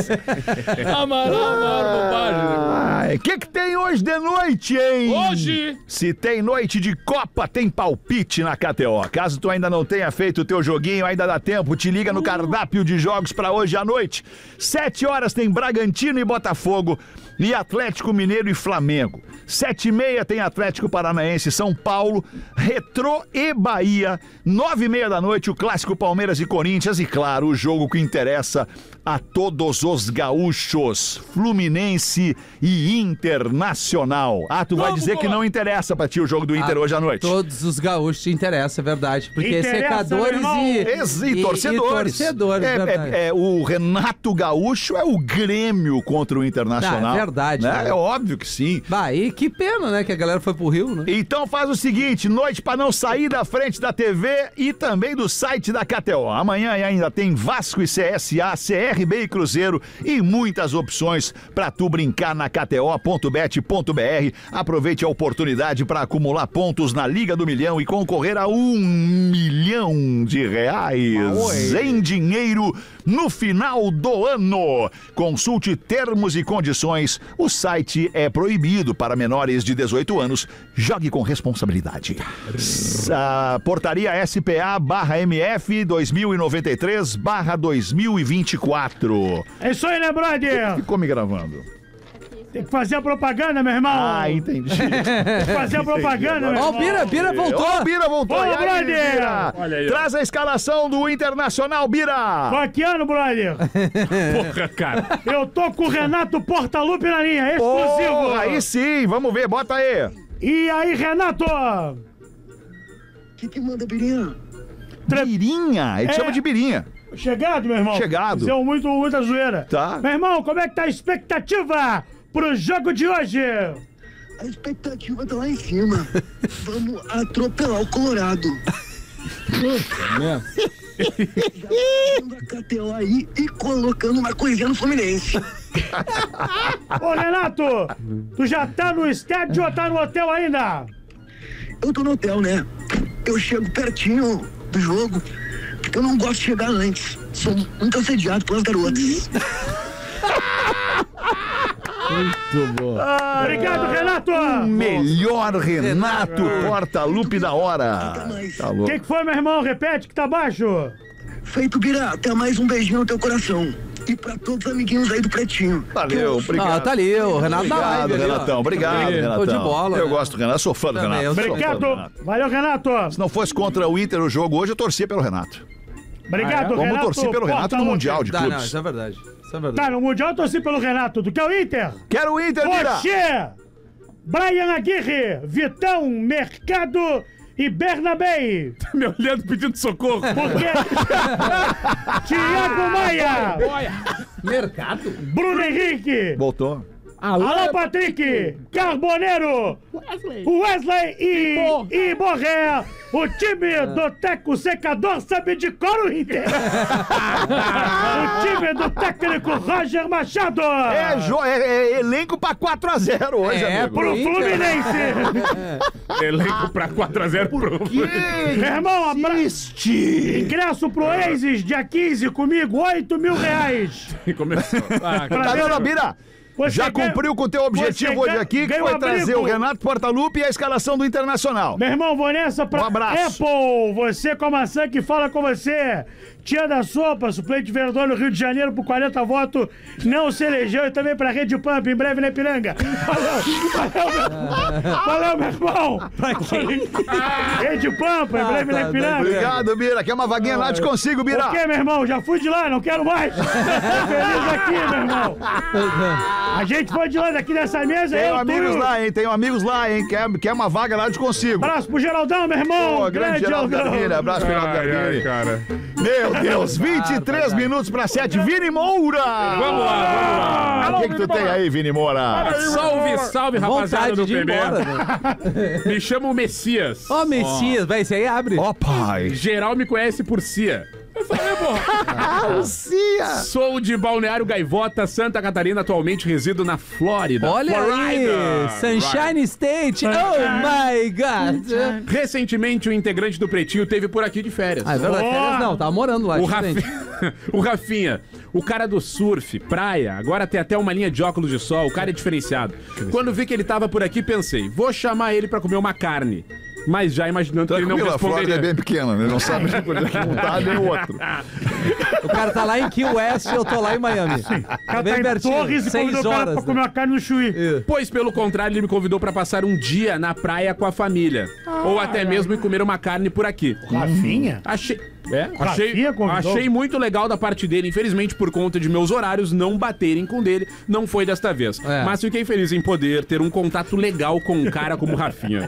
Amaral, maior bobagem. O que tem hoje de noite, hein? Hoje... Se tem noite de Copa, tem palpite na KTO. Caso tu ainda não tenha feito o teu joguinho, ainda dá tempo, te liga no cardápio de jogos pra hoje à noite. 7 horas tem Bragantino e Botafogo e Atlético Mineiro e Flamengo. 7h30 tem Atlético Paranaense e São Paulo, Retrô e Bahia. 9h30 da noite o clássico Palmeiras e Corinthians e, claro, o jogo que interessa a todos os gaúchos, Fluminense e Internacional. Ah, tu vai Vamos dizer que lá. não interessa pra ti o jogo do Inter hoje à noite. Todos os gaúchos te interessam, é verdade. Porque Interessa, secadores meu irmão. E torcedores. verdade. O Renato Gaúcho é o Grêmio contra o Internacional. Ah, é verdade, Né? né? É óbvio que sim. Bah, e que pena, né? Que a galera foi pro Rio, né? Então faz o seguinte, noite pra não sair da frente da TV e também do site da KTO. Amanhã ainda tem Vasco e CSA, CRB e Cruzeiro e muitas opções pra tu brincar na KTO.bet.br. Aproveite a oportunidade pra acumular pontos na Liga do Milhão e concorrer a R$1 milhão em dinheiro no final do ano. Consulte termos e condições. O site é proibido para menores de 18 anos. Jogue com responsabilidade. Portaria SPA/MF 2093/2024. É isso aí, né, brother? Ficou me gravando. Tem que fazer a propaganda, meu irmão. Ah, entendi. Tem que fazer a propaganda, meu Ó, irmão. o Bira voltou. Ó, o Bira voltou. Ô, E aí, brother? Bira? Olha aí, ó. Traz a escalação do Internacional, Bira. Tô aqui, ano, brother. Porra, cara. Eu tô com o Renato Portaluppi na linha, exclusivo. Porra, aí sim, vamos ver, bota aí. E aí, Renato? O que manda, Birinha? Birinha, ele É. chama de Birinha. Chegado, meu irmão. Chegado. Deu muita zoeira. Tá. Meu irmão, como é que tá a expectativa pro jogo de hoje? A expectativa tá lá em cima. Vamos atropelar o Colorado. Já fazendo a KTO aí e colocando uma coisinha no Fluminense. Ô, Renato, tu já tá no estádio ou tá no hotel ainda? Eu tô no hotel, né? Eu chego pertinho do jogo, porque eu não gosto de chegar antes. Sou muito assediado pelas garotas. Obrigado, Renato. Melhor Renato Portaluppi da hora. Até mais. Tá O louco. que foi, meu irmão? Repete que tá baixo. Feito, Bira. Até mais, um beijinho no teu coração. e pra todos os amiguinhos aí do Pretinho. Valeu, obrigado. Ah, tá ali, o Renato da Obrigado, live ali, ó. Renatão. Obrigado, Renatão. Tô de bola, Eu né? gosto do Renato, sou fã do Também, Renato. eu sou. Sou fã do Obrigado. Renato. Valeu, Renato. Se não fosse contra o Inter o jogo hoje, eu torcia pelo Renato. Obrigado, Como Renato. torci pelo Renato no Porta Mundial de Tá, não, Clubes. isso é verdade. Isso é verdade. Tá, no Mundial eu torci pelo Renato. Tu quer o Inter? Quero o Inter, Mira! Você, Brian Aguirre, Vitão, Mercado e Bernabé. Me olhando pedindo socorro. Porque Thiago Maia, Mercado? Bruno Henrique, Voltou. Alan Patrick, Carboneiro, Wesley e Borré. O time do Teco Secador sabe de cor o Inter. O time do técnico Roger Machado. É elenco pra 4x0 hoje, amigo. Pro Fluminense. Elenco pra 4x0 pro... Meu irmão, Existe! ingresso pro Aces, dia 15 comigo, R$8.000. Começou. Ah, Pra Tá ver- dando, Bira? Você Já ganha- cumpriu com o teu objetivo você hoje ganha- aqui, que ganha foi um trazer abrigo. o Renato Portaluppi e a escalação do Internacional. Meu irmão, vou nessa pra Um abraço. Apple. Você com a maçã que fala com você. Tia da Sopa, suplente de vereador no Rio de Janeiro por 40 votos, não se elegeu. E também pra Rede Pump, em breve na Ipiranga. Valeu, meu irmão. Pra quem? Rede Pump, em breve na Ipiranga. Obrigado, Bira. Quer uma vaguinha lá? Te consigo, Bira. Por quê, meu irmão? Já fui de lá, não quero mais. Tô feliz aqui, meu irmão. A gente foi de lá daqui dessa mesa. Tenho eu, amigos tu. lá, hein? Tenho amigos lá, hein? Quer uma vaga lá? Eu te consigo. Abraço pro Geraldão, meu irmão. Pô, grande Geraldo Garbini. Abraço pro Geraldo Garbini. cara. Meu Deus, 23 minutos pra 7. Vini Moura! Vamos lá, O que tu tem aí, Vini Moura? Salve, salve, rapaziada Vontade do de ir PB. embora, né? Me chamo Messias. Ó, Messias, vai, esse aí abre. Ó, pai. Geral me conhece por Cia. Eu falei, porra. Cia! Sou de Balneário Gaivota, Santa Catarina. Atualmente resido na Flórida. Olha aí, Florida. Sunshine State. Oh my God. Recentemente, o integrante do Pretinho teve por aqui de férias. Ah, é verdade, Boa. férias não, tava morando lá. O diferente. o Rafinha, o cara do surf, praia, agora tem até uma linha de óculos de sol, o cara é diferenciado. Quando vi que ele tava por aqui, pensei, vou chamar ele pra comer uma carne. Mas já imaginando que ele não Tranquilo, a Flórida é responderia. bem pequena, né? Não sabe de onde é que não tá nem o outro. O cara tá lá em Key West, eu tô lá em Miami. O cara tá em Torres e 6 convidou o cara horas. pra comer uma carne no Chuí. Pois, pelo contrário, ele me convidou pra passar um dia na praia com a família. ou até mesmo ir comer uma carne por aqui. Rafinha? Achei... Rafinha convidou? achei muito legal da parte dele. Infelizmente, por conta de meus horários não baterem com dele, não foi desta vez. É. Mas fiquei feliz em poder ter um contato legal com um cara como o Rafinha.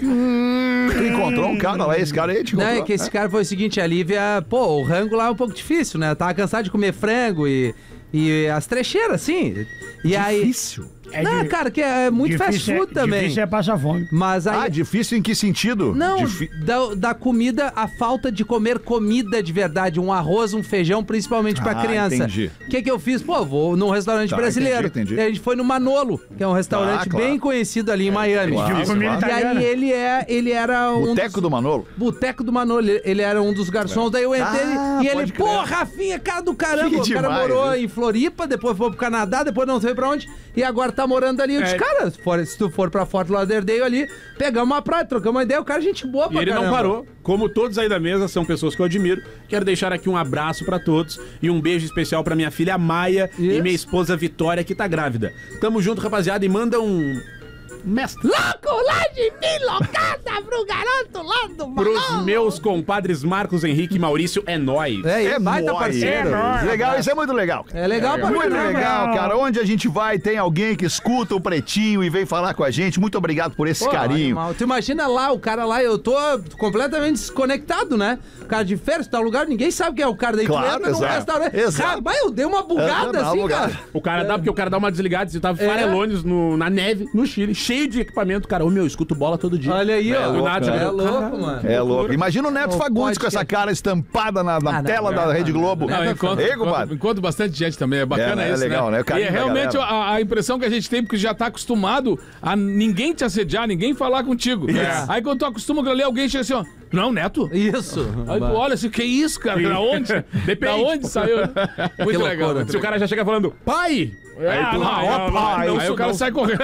Encontrou um cara lá, esse cara aí te Não, encontrou. é que esse cara foi o seguinte, a Lívia, pô, o rango lá é um pouco difícil, né? Tava cansado de comer frango e as trecheiras, assim. E aí. Difícil. Não, cara, que é muito fast food também. Difícil é passar fome. Mas aí. Ah, difícil em que sentido? Não, Difí- da comida, a falta de comer comida de verdade, um arroz, um feijão, principalmente pra Ah, criança. entendi. O que eu fiz? Pô, vou num restaurante Tá, brasileiro. entendi. E a gente foi no Manolo, que é um restaurante claro. bem conhecido ali em Miami. claro, De comida claro. E italiana. aí ele era um Boteco do Manolo? Boteco do Manolo, ele era um dos garçons, daí eu entrei Ah, e ele, pode pô, crer. Rafinha, cara do caramba, Que o cara demais, morou né? em Floripa, depois foi pro Canadá, depois não sei pra onde, e agora tá morando ali. Eu disse, cara, se tu for pra Fort Lauderdale ali, pegamos uma praia, trocamos uma ideia, o cara é gente boa E pra ele caramba. não parou. Como todos aí da mesa são pessoas que eu admiro, quero deixar aqui um abraço pra todos e um beijo especial pra minha filha Maia e Isso. minha esposa Vitória, que tá grávida. Tamo junto, rapaziada, e manda um mestre Louco lá de mim, loucada pro garoto lá do pros Manolo. meus compadres Marcos Henrique e Maurício. É nóis. É, É baita nóis. parceiro. Legal, isso é muito legal. É legal pra Muito caramba. legal, cara. Onde a gente vai, tem alguém que escuta o Pretinho e vem falar com a gente. Muito obrigado por esse Pô, carinho. animal. Tu imagina lá, o cara lá, eu tô completamente desconectado, né? O cara de férias, tá no lugar, ninguém sabe quem é o cara. Daí Claro, tu entra num exato. restaurante. Exato. Cara, vai, eu dei uma bugada dá uma assim, bugada. cara. O cara dá porque o cara dá uma desligada. Você tava farelones na neve, no Chile, cheio de equipamento. Cara, ô meu, eu escuto bola todo dia. Olha aí, ó. Do nada, né? É já deu, louco, caralho. mano. É louco. Imagina o Neto Não Fagundes pode com essa que- cara estampada na não, tela da Rede Globo. Não, Ei, compadre. encontro bastante gente também, é bacana É, né? É isso, legal, né? O E carinho é da realmente galera. a impressão que a gente tem, porque já tá acostumado a ninguém te assediar, ninguém falar contigo. Aí quando tu acostuma a ler, alguém chega assim, ó, Não, Neto? Isso. Aí tu olha assim, que isso, cara? Da onde? Da onde saiu? Muito legal. Se o cara já chega falando, pai! Aí tu, ó, pai. Aí o cara sai correndo.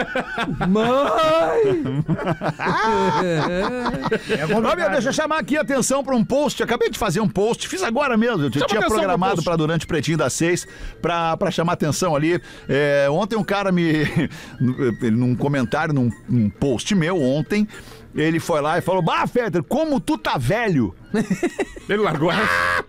Mãe! Meu, deixa eu chamar aqui a atenção para um post. Acabei de fazer um post, fiz agora mesmo. Eu tinha programado para durante o Pretinho das 6 para chamar atenção ali. Ontem um cara num comentário, num post meu ontem, ele foi lá e falou: Bah, Feder, como tu tá velho. Ele largou essa.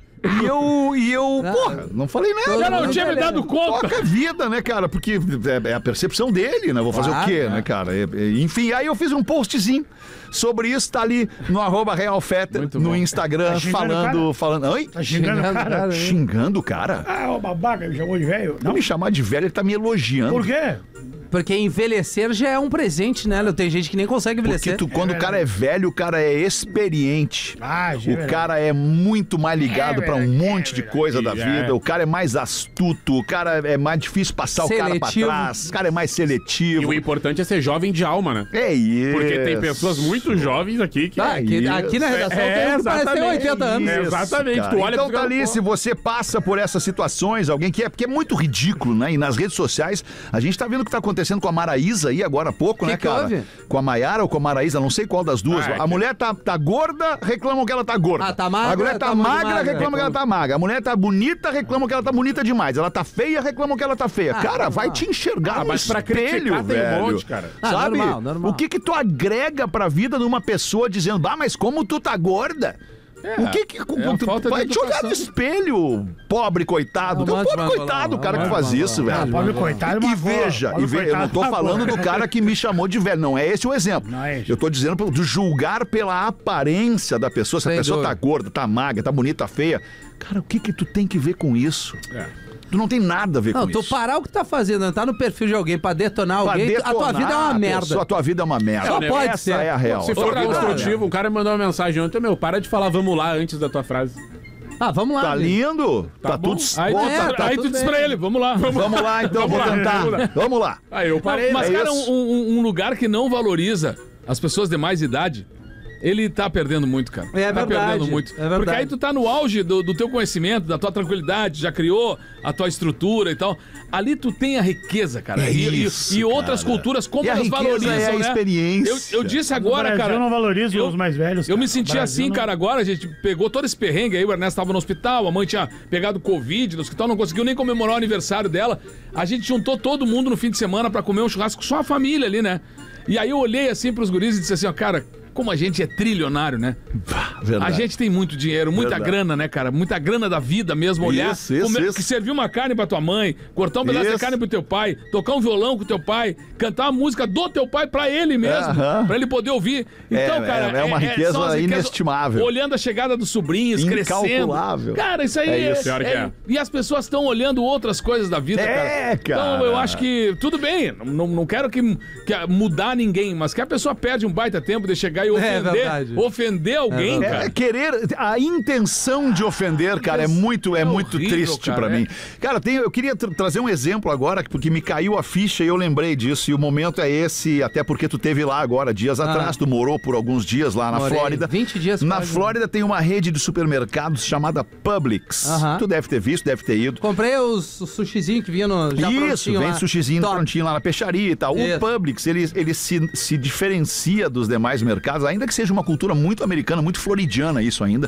E eu, porra, não falei nada. Eu não tinha me dado conta. Toca a vida, né, cara? Porque é a percepção dele, né? Vou fazer o quê, né, cara? Enfim, aí eu fiz um postzinho sobre isso, tá ali no @realfetter, no Instagram, falando... Oi? Tá xingando o cara? Xingando o cara? Ah, o babaca me chamou de velho. Não me chamar de velho, ele tá me elogiando. Por quê? Porque envelhecer já é um presente, né? Tem gente que nem consegue envelhecer. Porque quando o cara é velho, o cara é experiente. O cara é muito mais ligado pra um monte de coisa da vida. O cara é mais astuto. O cara é mais difícil passar o cara pra trás. O cara é mais seletivo. E o importante é ser jovem de alma, né? É isso. Porque tem pessoas muito jovens aqui que... aqui na redação tem um que parece ter 80 anos. Exatamente. Cara. Tu olha então tá ali, se você passa por essas situações, alguém porque é muito ridículo, né? E nas redes sociais, a gente tá vendo o que tá acontecendo com a Maraísa aí agora há pouco, né, cara? Houve? Com a Maiara ou com a Maraísa, não sei qual das duas. A mulher tá gorda, reclamam que ela tá gorda. Ah, tá magra, a mulher tá magra, reclamam que ela tá magra. A mulher tá bonita, reclamam que ela tá bonita demais. Ela tá feia, reclamam que ela tá feia. Cara, vai te enxergar no mas pra espelho, criticar tem velho. um monte, cara. Sabe? Normal. O que tu agrega pra vida de uma pessoa dizendo, mas como tu tá gorda? O que tu falta de vai te olhar educação. no espelho, pobre coitado. Não, Pobre coitado o cara que faz isso, velho. Pobre coitado, E veja, eu não tô falando do cara que me chamou de velho, não é esse o exemplo. Não é esse. Eu tô dizendo do julgar pela aparência da pessoa, se a Sem pessoa dúvida. tá gorda, tá magra, tá bonita, tá feia. Cara, o que tu tem que ver com isso? Tu não tem nada a ver Não, com tu isso. parar o que tá fazendo, entrar no perfil de alguém pra detonar Pra alguém, a tua detonar vida é uma a merda. pessoa, a tua vida é uma merda. Só pode Essa ser. é a real. Se for Outra coisa, construtivo, um cara mandou uma mensagem ontem, para de falar vamos lá antes da tua frase. Vamos lá. Tá gente. lindo? Tá bom. tudo... Aí, Pô, aí tudo tu diz bem. pra ele, vamos lá. Vamos lá, então, vou tentar. Vamos lá. Aí eu parei. Mas, É cara, isso. um lugar que não valoriza as pessoas de mais idade, ele tá perdendo muito, cara. É tá verdade, perdendo muito. é verdade. Porque aí tu tá no auge do teu conhecimento, da tua tranquilidade, já criou a tua estrutura e tal. Ali tu tem a riqueza, cara. É e isso, outras cara. culturas, como E a elas riqueza valorizam, é a né? experiência. Eu disse O agora, Brasil cara. não valoriza os mais velhos. Eu cara. me senti O Brasil assim, não- cara, agora a gente pegou todo esse perrengue aí, o Ernesto tava no hospital, a mãe tinha pegado Covid no hospital, não conseguiu nem comemorar o aniversário dela. A gente juntou todo mundo no fim de semana pra comer um churrasco, só a família ali, né? E aí eu olhei assim pros guris e disse assim, ó, cara, como a gente é trilionário, né? Verdade. A gente tem muito dinheiro, muita Verdade. grana, né, cara? Muita grana da vida mesmo, olhar, Isso, isso. que servir uma carne pra tua mãe, cortar um pedaço Isso. de carne pro teu pai, tocar um violão com teu pai, cantar uma música do teu pai pra ele mesmo, Aham. pra ele poder ouvir. Então, É, cara, é uma riqueza são as riquezas- inestimável. Olhando a chegada dos sobrinhos, Incalculável. crescendo. Cara, isso aí É isso. Pior que é. E as pessoas estão olhando outras coisas da vida, É, cara. Então eu acho que, tudo bem, não quero que mudar ninguém, mas que a pessoa perde um baita tempo de chegar e verdade. ofender alguém, cara. Querer, a intenção de ofender, cara, é muito horrível, triste cara, pra mim. Cara, eu queria trazer um exemplo agora, porque me caiu a ficha e eu lembrei disso, e o momento é esse, até porque tu teve lá agora, dias atrás, tu morou por alguns dias lá na Morei, Flórida. 20 dias Na quase. Flórida tem uma rede de supermercados chamada Publix. Aham. Tu deve ter visto, deve ter ido. Comprei os sushizinhos que vinha no... já Isso, prontinho vem lá. sushizinho Top. prontinho lá na peixaria e tal. Isso. O Publix, ele se diferencia dos demais mercados, ainda que seja uma cultura muito americana, muito floridiana isso ainda.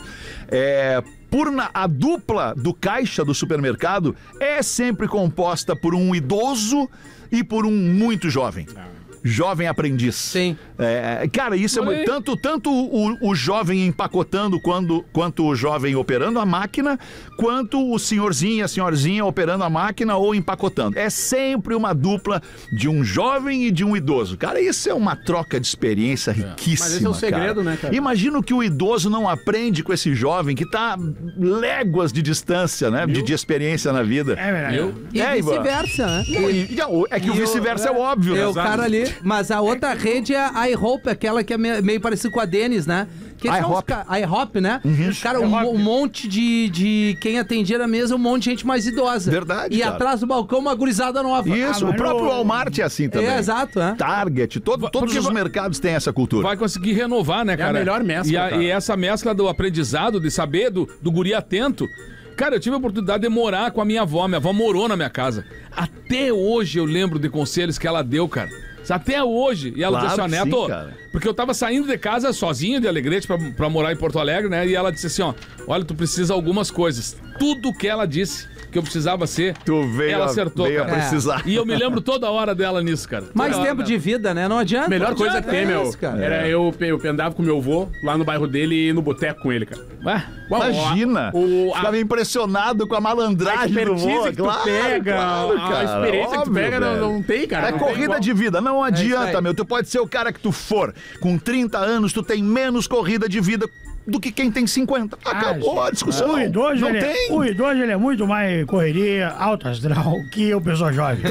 A dupla do caixa do supermercado é sempre composta por um idoso e por um muito jovem. Jovem aprendiz. Sim. Cara, isso Olha é aí. tanto o jovem empacotando quanto o jovem operando a máquina, quanto o senhorzinho e a senhorzinha operando a máquina ou empacotando. É sempre uma dupla de um jovem e de um idoso. Cara, isso é uma troca de experiência riquíssima. Mas esse é o segredo, cara. né, cara? Imagina o que o idoso não aprende com esse jovem que tá léguas de distância, né? De experiência na vida. É verdade. E Ivan? vice-versa, né? É que o vice-versa é o óbvio, né? O cara ali, mas a outra rede é a iHope, aquela que é meio parecida com a Dennis, né? Que são os IHOP, né? Cara, um monte de quem atendia na mesa, um monte de gente mais idosa. Verdade, E cara. atrás do balcão, uma gurizada nova. Isso, o próprio Walmart é assim também. Exato, né? Target, todos os mercados têm essa cultura. Vai conseguir renovar, né, cara? a melhor mescla, cara. E essa mescla do aprendizado, de saber, do guri atento. Cara, eu tive a oportunidade de morar com a minha avó. Minha avó morou na minha casa. Até hoje eu lembro de conselhos que ela deu, cara. Até hoje. E ela Claro disse assim, ó, que Neto, sim, cara. porque eu tava saindo de casa sozinho, de Alegrete, pra morar em Porto Alegre, né? E ela disse assim, ó, olha, tu precisa algumas coisas. Tudo que ela disse que eu precisava ser, Tu veio, ela acertou, veio a cara. precisar. E eu me lembro toda hora dela nisso, cara. Mais Toda tempo hora de vida, né? Não adianta. Melhor Não coisa adianta, que tem, meu, isso, cara. era eu andava com meu avô lá no bairro dele e ir no boteco com ele, cara. dela. Imagina! Ficava impressionado com a A malandragem do expertise vô. que tu pega, claro, a cara, experiência que tu óbvio, pega velho. não tem, cara. É não tem corrida igual. de vida, não isso adianta, aí. meu. Tu pode ser o cara que tu for. Com 30 anos, tu tem menos corrida de vida do que quem tem 50. Acabou a discussão. O idoso, não ele, tem. o idoso ele é muito mais correria, alto astral, que o pessoal jovem.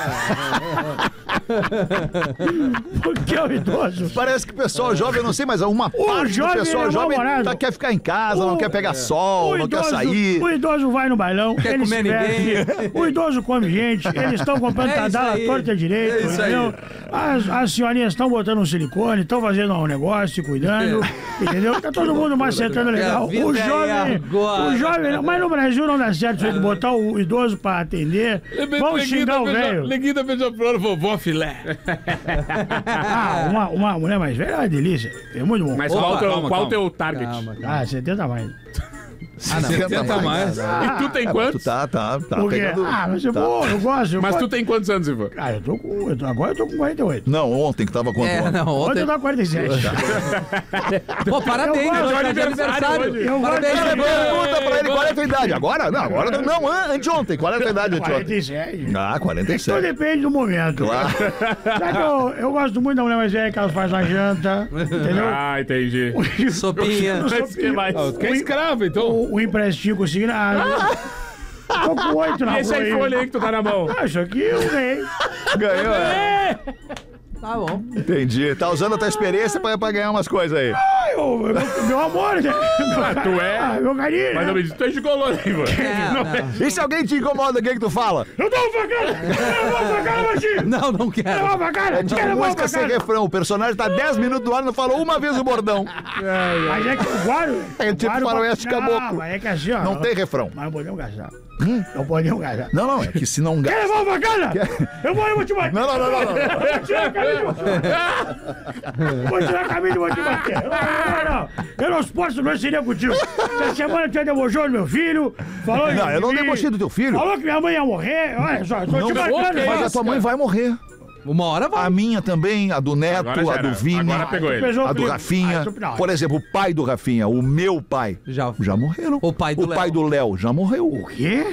Porque o idoso... Parece que o pessoal jovem, eu não sei, mas uma parte do jovem, pessoal ele é jovem mal-humorado. quer ficar em casa, não quer pegar sol, não quer sair. O idoso vai no bailão, Quer ele comer se veste, o idoso come gente, eles estão comprando É isso tadala aí. torta direito, É isso aí. entendeu? As senhorinhas estão botando um silicone, estão fazendo um negócio, cuidando, entendeu? Tá todo mundo macetando legal. A vida O é jovem, agora. mas no Brasil não dá certo isso aí de botar o idoso pra atender. Vamos xingar o velho. Neguinho da beija-flor, vovó filé. Ah, uma mulher mais velha é uma delícia. É muito bom. Mas Opa, qual calma, o calma. teu target? Calma. Ah, 70 mais. Ah, não. 70 mais. E tu tem Tu quantos? tá Por quê? pegando. Ah, mas eu vou, eu gosto. Mas tu gosto. tem quantos anos, Ivan? Ah, agora eu tô com 48. Não, ontem que tava quanto? É, ontem? não, Ontem ontem... eu tava com 47. Pô, parabéns, Eu gosto hoje de é aniversário aniversário. Eu Parabéns, gosto de- Ivan. Pergunta pra ele qual é a tua idade. Agora? Não, agora não, anteontem. Qual é a tua idade anteontem? 47. Ah, Tudo 47. depende do momento. Claro. Sabe que eu gosto muito da mulher mais velha que ela faz uma janta, entendeu? Ah, entendi. Sopinha. Mas que mais? Tu é escravo, então. O empréstimo consignado. Tô com 8 na E esse rua. iPhone aí que tu tá na mão? Ah, isso aqui eu ganhei. Ganhou, né? Tá bom. Entendi. Tá usando a tua experiência pra ganhar umas coisas aí. Meu amor, né? tu é? Meu carinho. Mas né? não me diz, tu é gigolô, né, Ivan? Não, E se alguém te incomoda, o que tu fala? Eu dou uma facada! Eu dou uma facada, baixinho! não Eu dou quero. uma facada! É tipo Eu dou uma música sem facada! refrão. O personagem tá 10 minutos do ar e não falou uma vez o bordão. Mas é que eu guardo. É tipo guardo faroeste pra- caboclo. Não, mas é que assim, ó. Não tem refrão. Mas não podemos gastar. Não podemos gastar. Não, é que se não Quer gasta. levar uma facada? Eu vou te bater! Não. Vou tirar a camisa e vou te bater! Vou tirar a camisa e vou te bater! Não. Eu não posso, não seria contigo. Essa semana tu debochou do meu filho. Falou Não, eu não de mim, debochei do teu filho. Falou que minha mãe ia morrer. Olha só, eu tô Não, te marcando. mas a tua mãe vai morrer. Uma hora vai. A minha também, a do Neto, Agora já a do era. Vini, Agora pegou ele. Pesou a do comigo. Rafinha. Não. Por exemplo, o pai do Rafinha, o meu pai, Já. já morreram. O pai do O pai Léo. do Léo já morreu. O quê?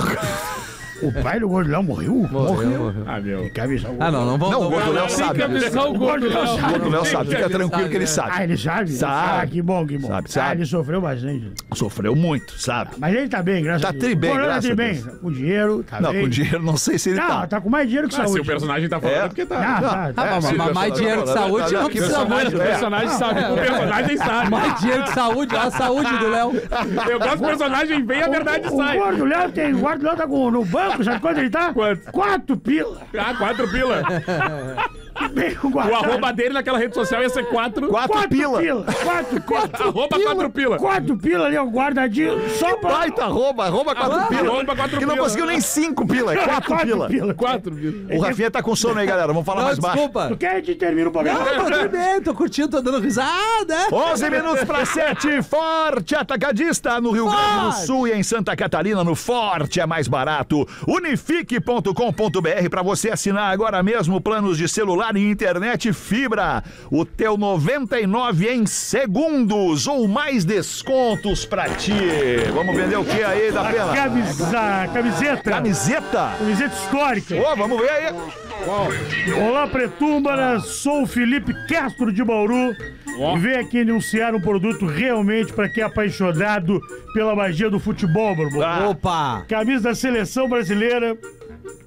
O pai do Gordo Léo morreu? Morreu. Ah, meu. Quer avisar o Ah, não vamos. Não, o Gordo Léo Tem sabe. que avisar o gordo Léo. O Gordo Léo sabe. Fica tranquilo que ele Ah, sabe. ele sabe? Sabe. Ah, que bom, que bom. Sabe. Ah, ele sofreu bastante. Sofreu muito, sabe? Mas ele tá bem, graças Tá a Deus. tri bem, O Gordo graças tá a bem. Deus. Com dinheiro, tá Não, bem. com dinheiro não sei se ele Não, tá. tá com mais dinheiro que Ah, se saúde. o personagem tá falando, é porque tá. Mais dinheiro que saúde não que precisa personagem muito. O personagem sabe. O personagem sabe. Mais dinheiro que saúde, a saúde do Léo. Eu gosto do personagem, vem a verdade O sai. Gordo Léo tem. O Gordo Léo tá no banco, sabe quanto ele tá? Quanto? 4 pila. Ah, 4 pila. Bem O guardado. arroba dele naquela rede social ia ser 4. 4 pila. 4 pila. Arroba 4 pila. 4 pila ali, ó, guardadinho, só pra... Baita arroba 4 pila. Arroba 4 Que não pila. conseguiu nem 5 pila, é 4 pila. 4 mil. O Rafinha tá com sono aí, galera. Vamos falar Não, mais baixo. desculpa. Tu quer que te termine o programa? Não, tá tudo bem, tô curtindo, tô dando risada. 11 minutos para 7, Forte Atacadista no Rio Grande do Sul e em Santa Catarina, no Forte é mais barato. Unifique.com.br para você assinar agora mesmo planos de celular e internet fibra. O teu 99 em segundos ou mais descontos pra ti. Vamos vender o que aí da pena? Camiseta. Camiseta? Camiseta histórica. Ô, vamos ver aí. Olá, Pretúmbaras. Sou o Felipe Castro de Bauru. E venho aqui anunciar um produto realmente para quem é apaixonado pela magia do futebol, meu irmão. Opa! Camisa da Seleção Brasileira.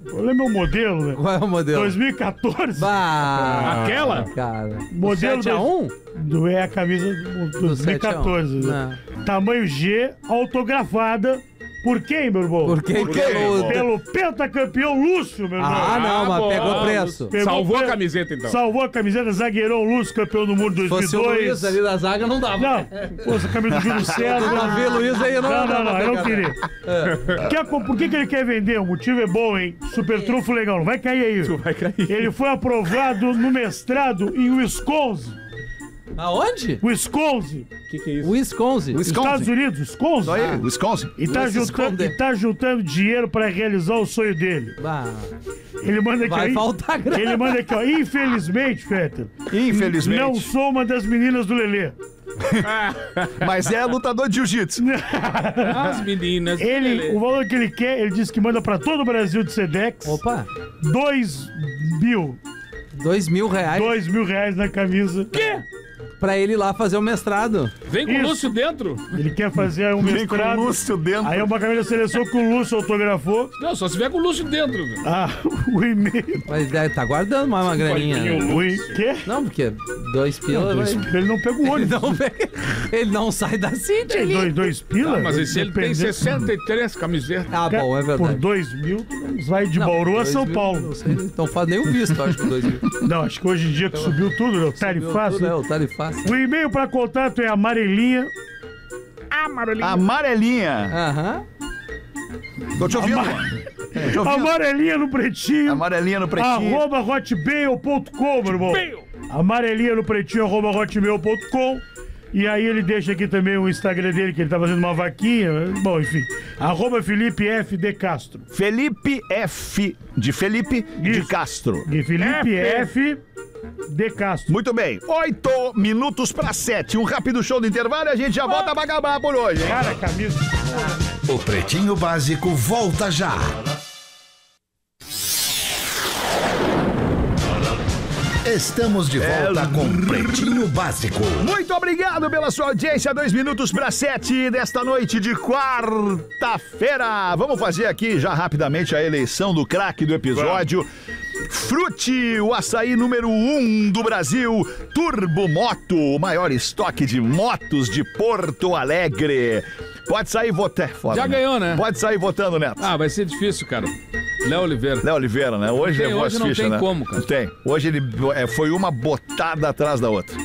Olha meu modelo, né? Qual é o modelo? 2014. Bah, Aquela? cara. Modelo 7x1? É a camisa do 2014. Né? Tamanho G, autografada. Por quem, meu irmão? Por quem? Pelo pentacampeão Lúcio, meu irmão. Ah, não, mas bom. pegou preço. Salvou a camiseta, então. Salvou a camiseta, zagueirão Lúcio, campeão do mundo Se fosse o 2002. Luiz ali da zaga, não dava. Não, pô, essa camisa do Júlio César. Pra ver Luiz aí, não Eu não queria. Por que ele quer vender? O motivo é bom, hein? Super trunfo legal, não vai cair aí. Vai cair. Ele foi aprovado no mestrado em Wisconsin. Aonde? Wisconsin. O que é isso? Wisconsin. Estados Unidos, Wisconsin. Aí, Wisconsin. E tá juntando dinheiro pra realizar o sonho dele. Bah, Ele manda aqui, vai ó. faltar grana. Ele manda aqui, ó. Infelizmente, Fetter. Infelizmente. Não sou uma das meninas do Lelê. Mas é lutador de jiu-jitsu. As meninas. O valor que ele quer, ele disse que manda pra todo o Brasil de Sedex. Opa, 2 mil. R$2.000 R$2.000 na camisa. Quê? pra ele ir lá fazer o mestrado. Vem com o Lúcio dentro. Ele quer fazer um Vem com o mestrado. Lúcio dentro. Aí é uma camisa da seleção que o Lúcio autografou. Não, só se vier com o Lúcio dentro. Ah, o e-mail. Mas tá guardando mais uma graninha. Né? Quê? Não, porque 2 pila... Ele não pega o olho. Ele não sai da Cintia ali. Dois pila? Ah, mas esse ele tem Dependendo- 63 camisetas. Ah, bom, é Por verdade. 2 mil, tu não vai de Não, Bauru a 2 São mil, Paulo. Não sei, então faz nem o visto, acho que 2 mil. Não, acho que hoje em dia que subiu tudo, né? O tarifaço. Tudo, o tarifaço. O e-mail para contato é amarelinha. Amarelinha. Aham. Tô te ouvindo. Te ouvindo. Amarelinha no pretinho. Amarelinha no pretinho. Arroba hotmail.com, meu irmão. Amarelinha no pretinho, arroba hotmail.com. E aí ele deixa aqui também o Instagram dele, que ele tá fazendo uma vaquinha. Bom, enfim. Arroba Felipe F. de Castro. Felipe F. de Felipe de Isso. Castro. E Felipe F. de Castro. Muito bem. 8 minutos para 7. Um rápido show do intervalo e a gente já volta a acabar por hoje, hein? Cara, camisa. O Pretinho Básico volta já. Estamos de volta com Pretinho Básico. Muito obrigado pela sua audiência. 2 minutos para 7 desta noite de quarta-feira. Vamos fazer aqui já rapidamente a eleição do craque do episódio. Frute, o açaí número 1 do Brasil. Turbo Moto, o maior estoque de motos de Porto Alegre. Pode sair votando. Já ganhou, né? Pode sair votando, Neto. Ah, vai ser difícil, cara. Léo Oliveira. Léo Oliveira, né? Hoje Tem, levou hoje as não fichas, tem né? como, cara. Não tem. Hoje ele foi uma botada atrás da outra.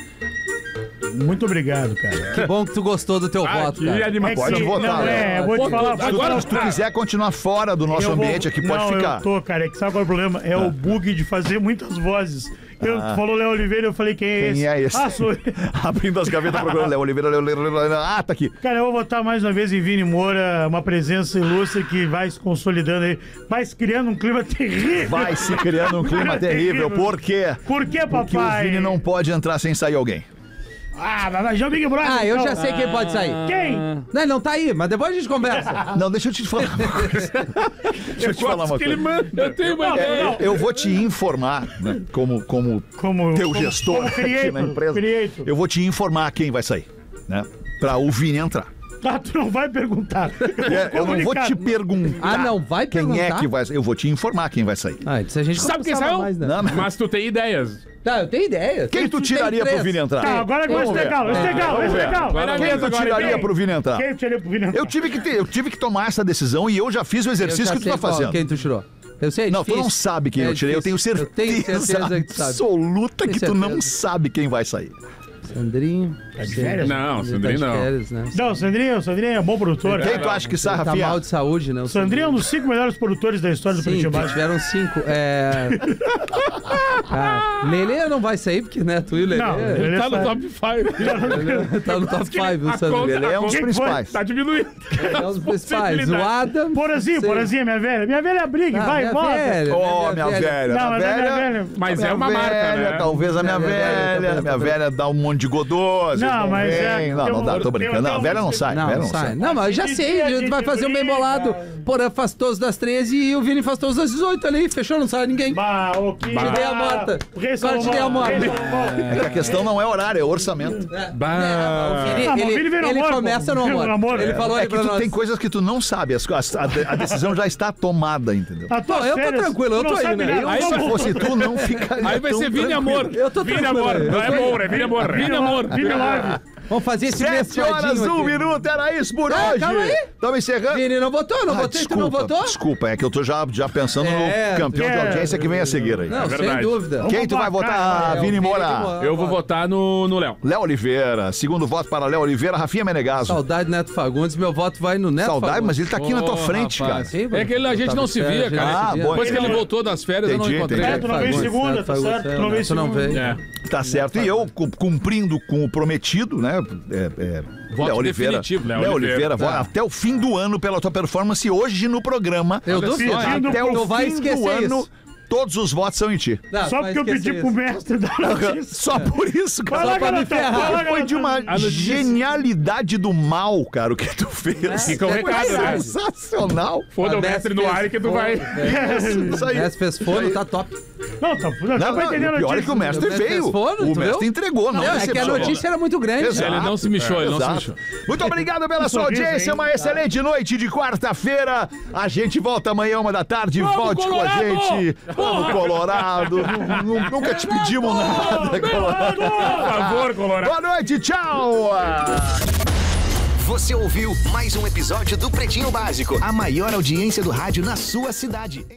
Muito obrigado, cara. Que bom que tu gostou do teu voto, cara. Pode votar, não, Léo. eu vou te falar. Agora, se tu quiser continuar fora do nosso ambiente aqui, pode ficar. Eu tô, cara. É que sabe qual é o problema? É o bug de fazer muitas vozes. Tu falou Léo Oliveira, eu falei, quem é esse? Quem é esse? Ah, sou eu. Abrindo as gavetas procurando Léo Oliveira, Léo Oliveira. Ah, tá aqui. Cara, eu vou votar mais uma vez em Vini Moura, uma presença ilustre que vai se consolidando aí, vai se criando um clima terrível. Vai se criando um clima terrível. Por quê? Por quê, Porque papai? o Vini não pode entrar sem sair alguém. Ah, mas já o Big Brother. Ah, eu então. já sei quem pode sair. Quem? Não, ele não tá aí, mas depois a gente conversa. Não, deixa eu te falar uma coisa. Deixa eu te falar uma coisa. Eu tenho uma ideia. Eu vou te informar, né, como teu gestor como aqui na empresa. creator. Eu vou te informar quem vai sair, né? Pra o Vini entrar. Ah, tu não vai perguntar. Eu não vou te perguntar. Ah, não, vai quem perguntar? é que vai sair. Eu vou te informar quem vai sair. Ah, se a gente Sabe quem conversava saiu? mais, né? Não, mas Mas tu tem ideias. Tá, eu tenho ideia. quem tu tiraria pro Vini entrar? Tá, agora vai ser legal, vai ser legal, vai ser legal. Vai na Quem mesa tu agora, tiraria quem? pro Vini entrar? Quem eu tirei pro Vini? Eu tive que tomar essa decisão e eu já fiz o exercício que tu tá fazendo. Quem tu tirou? Eu sei, é Não, tu difícil. não sabe quem eu tirei. Eu tenho difícil. certeza, Eu tenho certeza que tu sabe. absoluta que Tenho tu não certeza. sabe quem vai sair. Sandrinho. Tá de férias? Não, Sandrinho Tá de não. férias, né? Não, Sandrinho é bom produtor. Quem tu acha que sai, Tá Rafinha? mal de saúde, né? o Sandrinho é um dos 5 melhores produtores da história do Sim, Pretinho Básico. tiveram 5. Lelê não vai sair, porque, né? Tu e o Lelê. Não, Ele tá no sai. top 5. Lelê tá no top 5, o Sandrinho. Ele é um dos Quem foi? principais. Tá diminuindo. É um dos principais. O Adam. Porazinha, minha velha. Minha velha briga, Ah, vai, minha volta. velha, Ô, minha velha. Não, Minha mas é minha velha. velha. Mas Minha é uma marca, velha, né? talvez a minha Minha velha, velha. talvez, Minha talvez. velha dá um monte de Godô. às vezes Não, mas vem. Não dá, tô brincando. Não, a velha não sai. Não, velha não sai. Não, mas já sei, a gente vai fazer um bem bolado. Porã faz todos das 13 e o Vini faz todos das 18 ali. Fechou, não sai ninguém. Bah, o que... Te dei a morta. Agora te dei a morta. É que a questão não é horário, é orçamento. Ele começa no amor. Ele falou É aí que pra tu nós. tem coisas que tu não sabe, a decisão já está tomada, entendeu? Pô, eu tô tranquilo, eu tô aí, né? Aí se fosse tu, não ficaria Aí vai tão ser Vini tranquilo. Amor. Eu tô Vini tranquilo. Amor. Eu Não tô é aí. amor, é Vini Amor. Vini Amor. Vini Live. Vamos fazer esse 7 horas, 1 minuto, era isso por hoje. calma aí. Estamos encerrando. Vini não votou, não votei, tu não votou? Desculpa, é que eu tô já pensando no campeão de audiência que vem a seguir aí. Não, sem verdade. dúvida. Quem tu vai votar, Vini Moura? Eu vou votar no Léo. Léo Oliveira. Segundo voto para Léo Oliveira, Rafinha Menegaso. Saudade Neto Fagundes, meu voto vai no Neto Saudade, Fagundes. mas ele tá aqui na tua frente, rapaz. cara. Sim, É que a gente não se via, cara. bom. Depois que ele voltou das férias, eu não Entendi, encontrei. entendi. É, tu não veio segunda, tá certo? Tu não veio Tu não segunda. veio. É. Tá certo. E eu, cumprindo com o prometido, né? Voto definitivo, Léo Oliveira. Oliveira. Até o fim do ano pela tua performance hoje no programa. Eu Olha duvido. só, Até Tu o vai fim do esquecer ano, isso. todos os votos são em ti. Não, Só vai porque eu esquecer pedi pro isso. mestre da notícia. Só por isso, Vai cara. lá, pra me garotão, ferrar. vai lá, Foi de uma garotão. genialidade do mal, cara, o que tu fez. Fica o recado, né? Sensacional. Foda o mestre no ar que tu vai. Isso aí. Mestre fez fono, tá top. Não, tá entendendo o pior é notícia. que o mestre O mestre veio. fez fono, O tu mestre viu? entregou, não É que a decepcionou. notícia era muito grande. Exato. Ele não se michou, ele não se Exato. michou. Muito obrigado pela sua sorriso, audiência. hein? Uma excelente noite de quarta-feira. A gente volta amanhã, 1h00. Vamos, Volte Colorado! com a gente. Porra! Vamos, Colorado. Nunca te pedimos nada, Colorado. Por favor, Colorado. Boa noite, tchau. Você ouviu mais um episódio do Pretinho Básico, a maior audiência do rádio na sua cidade.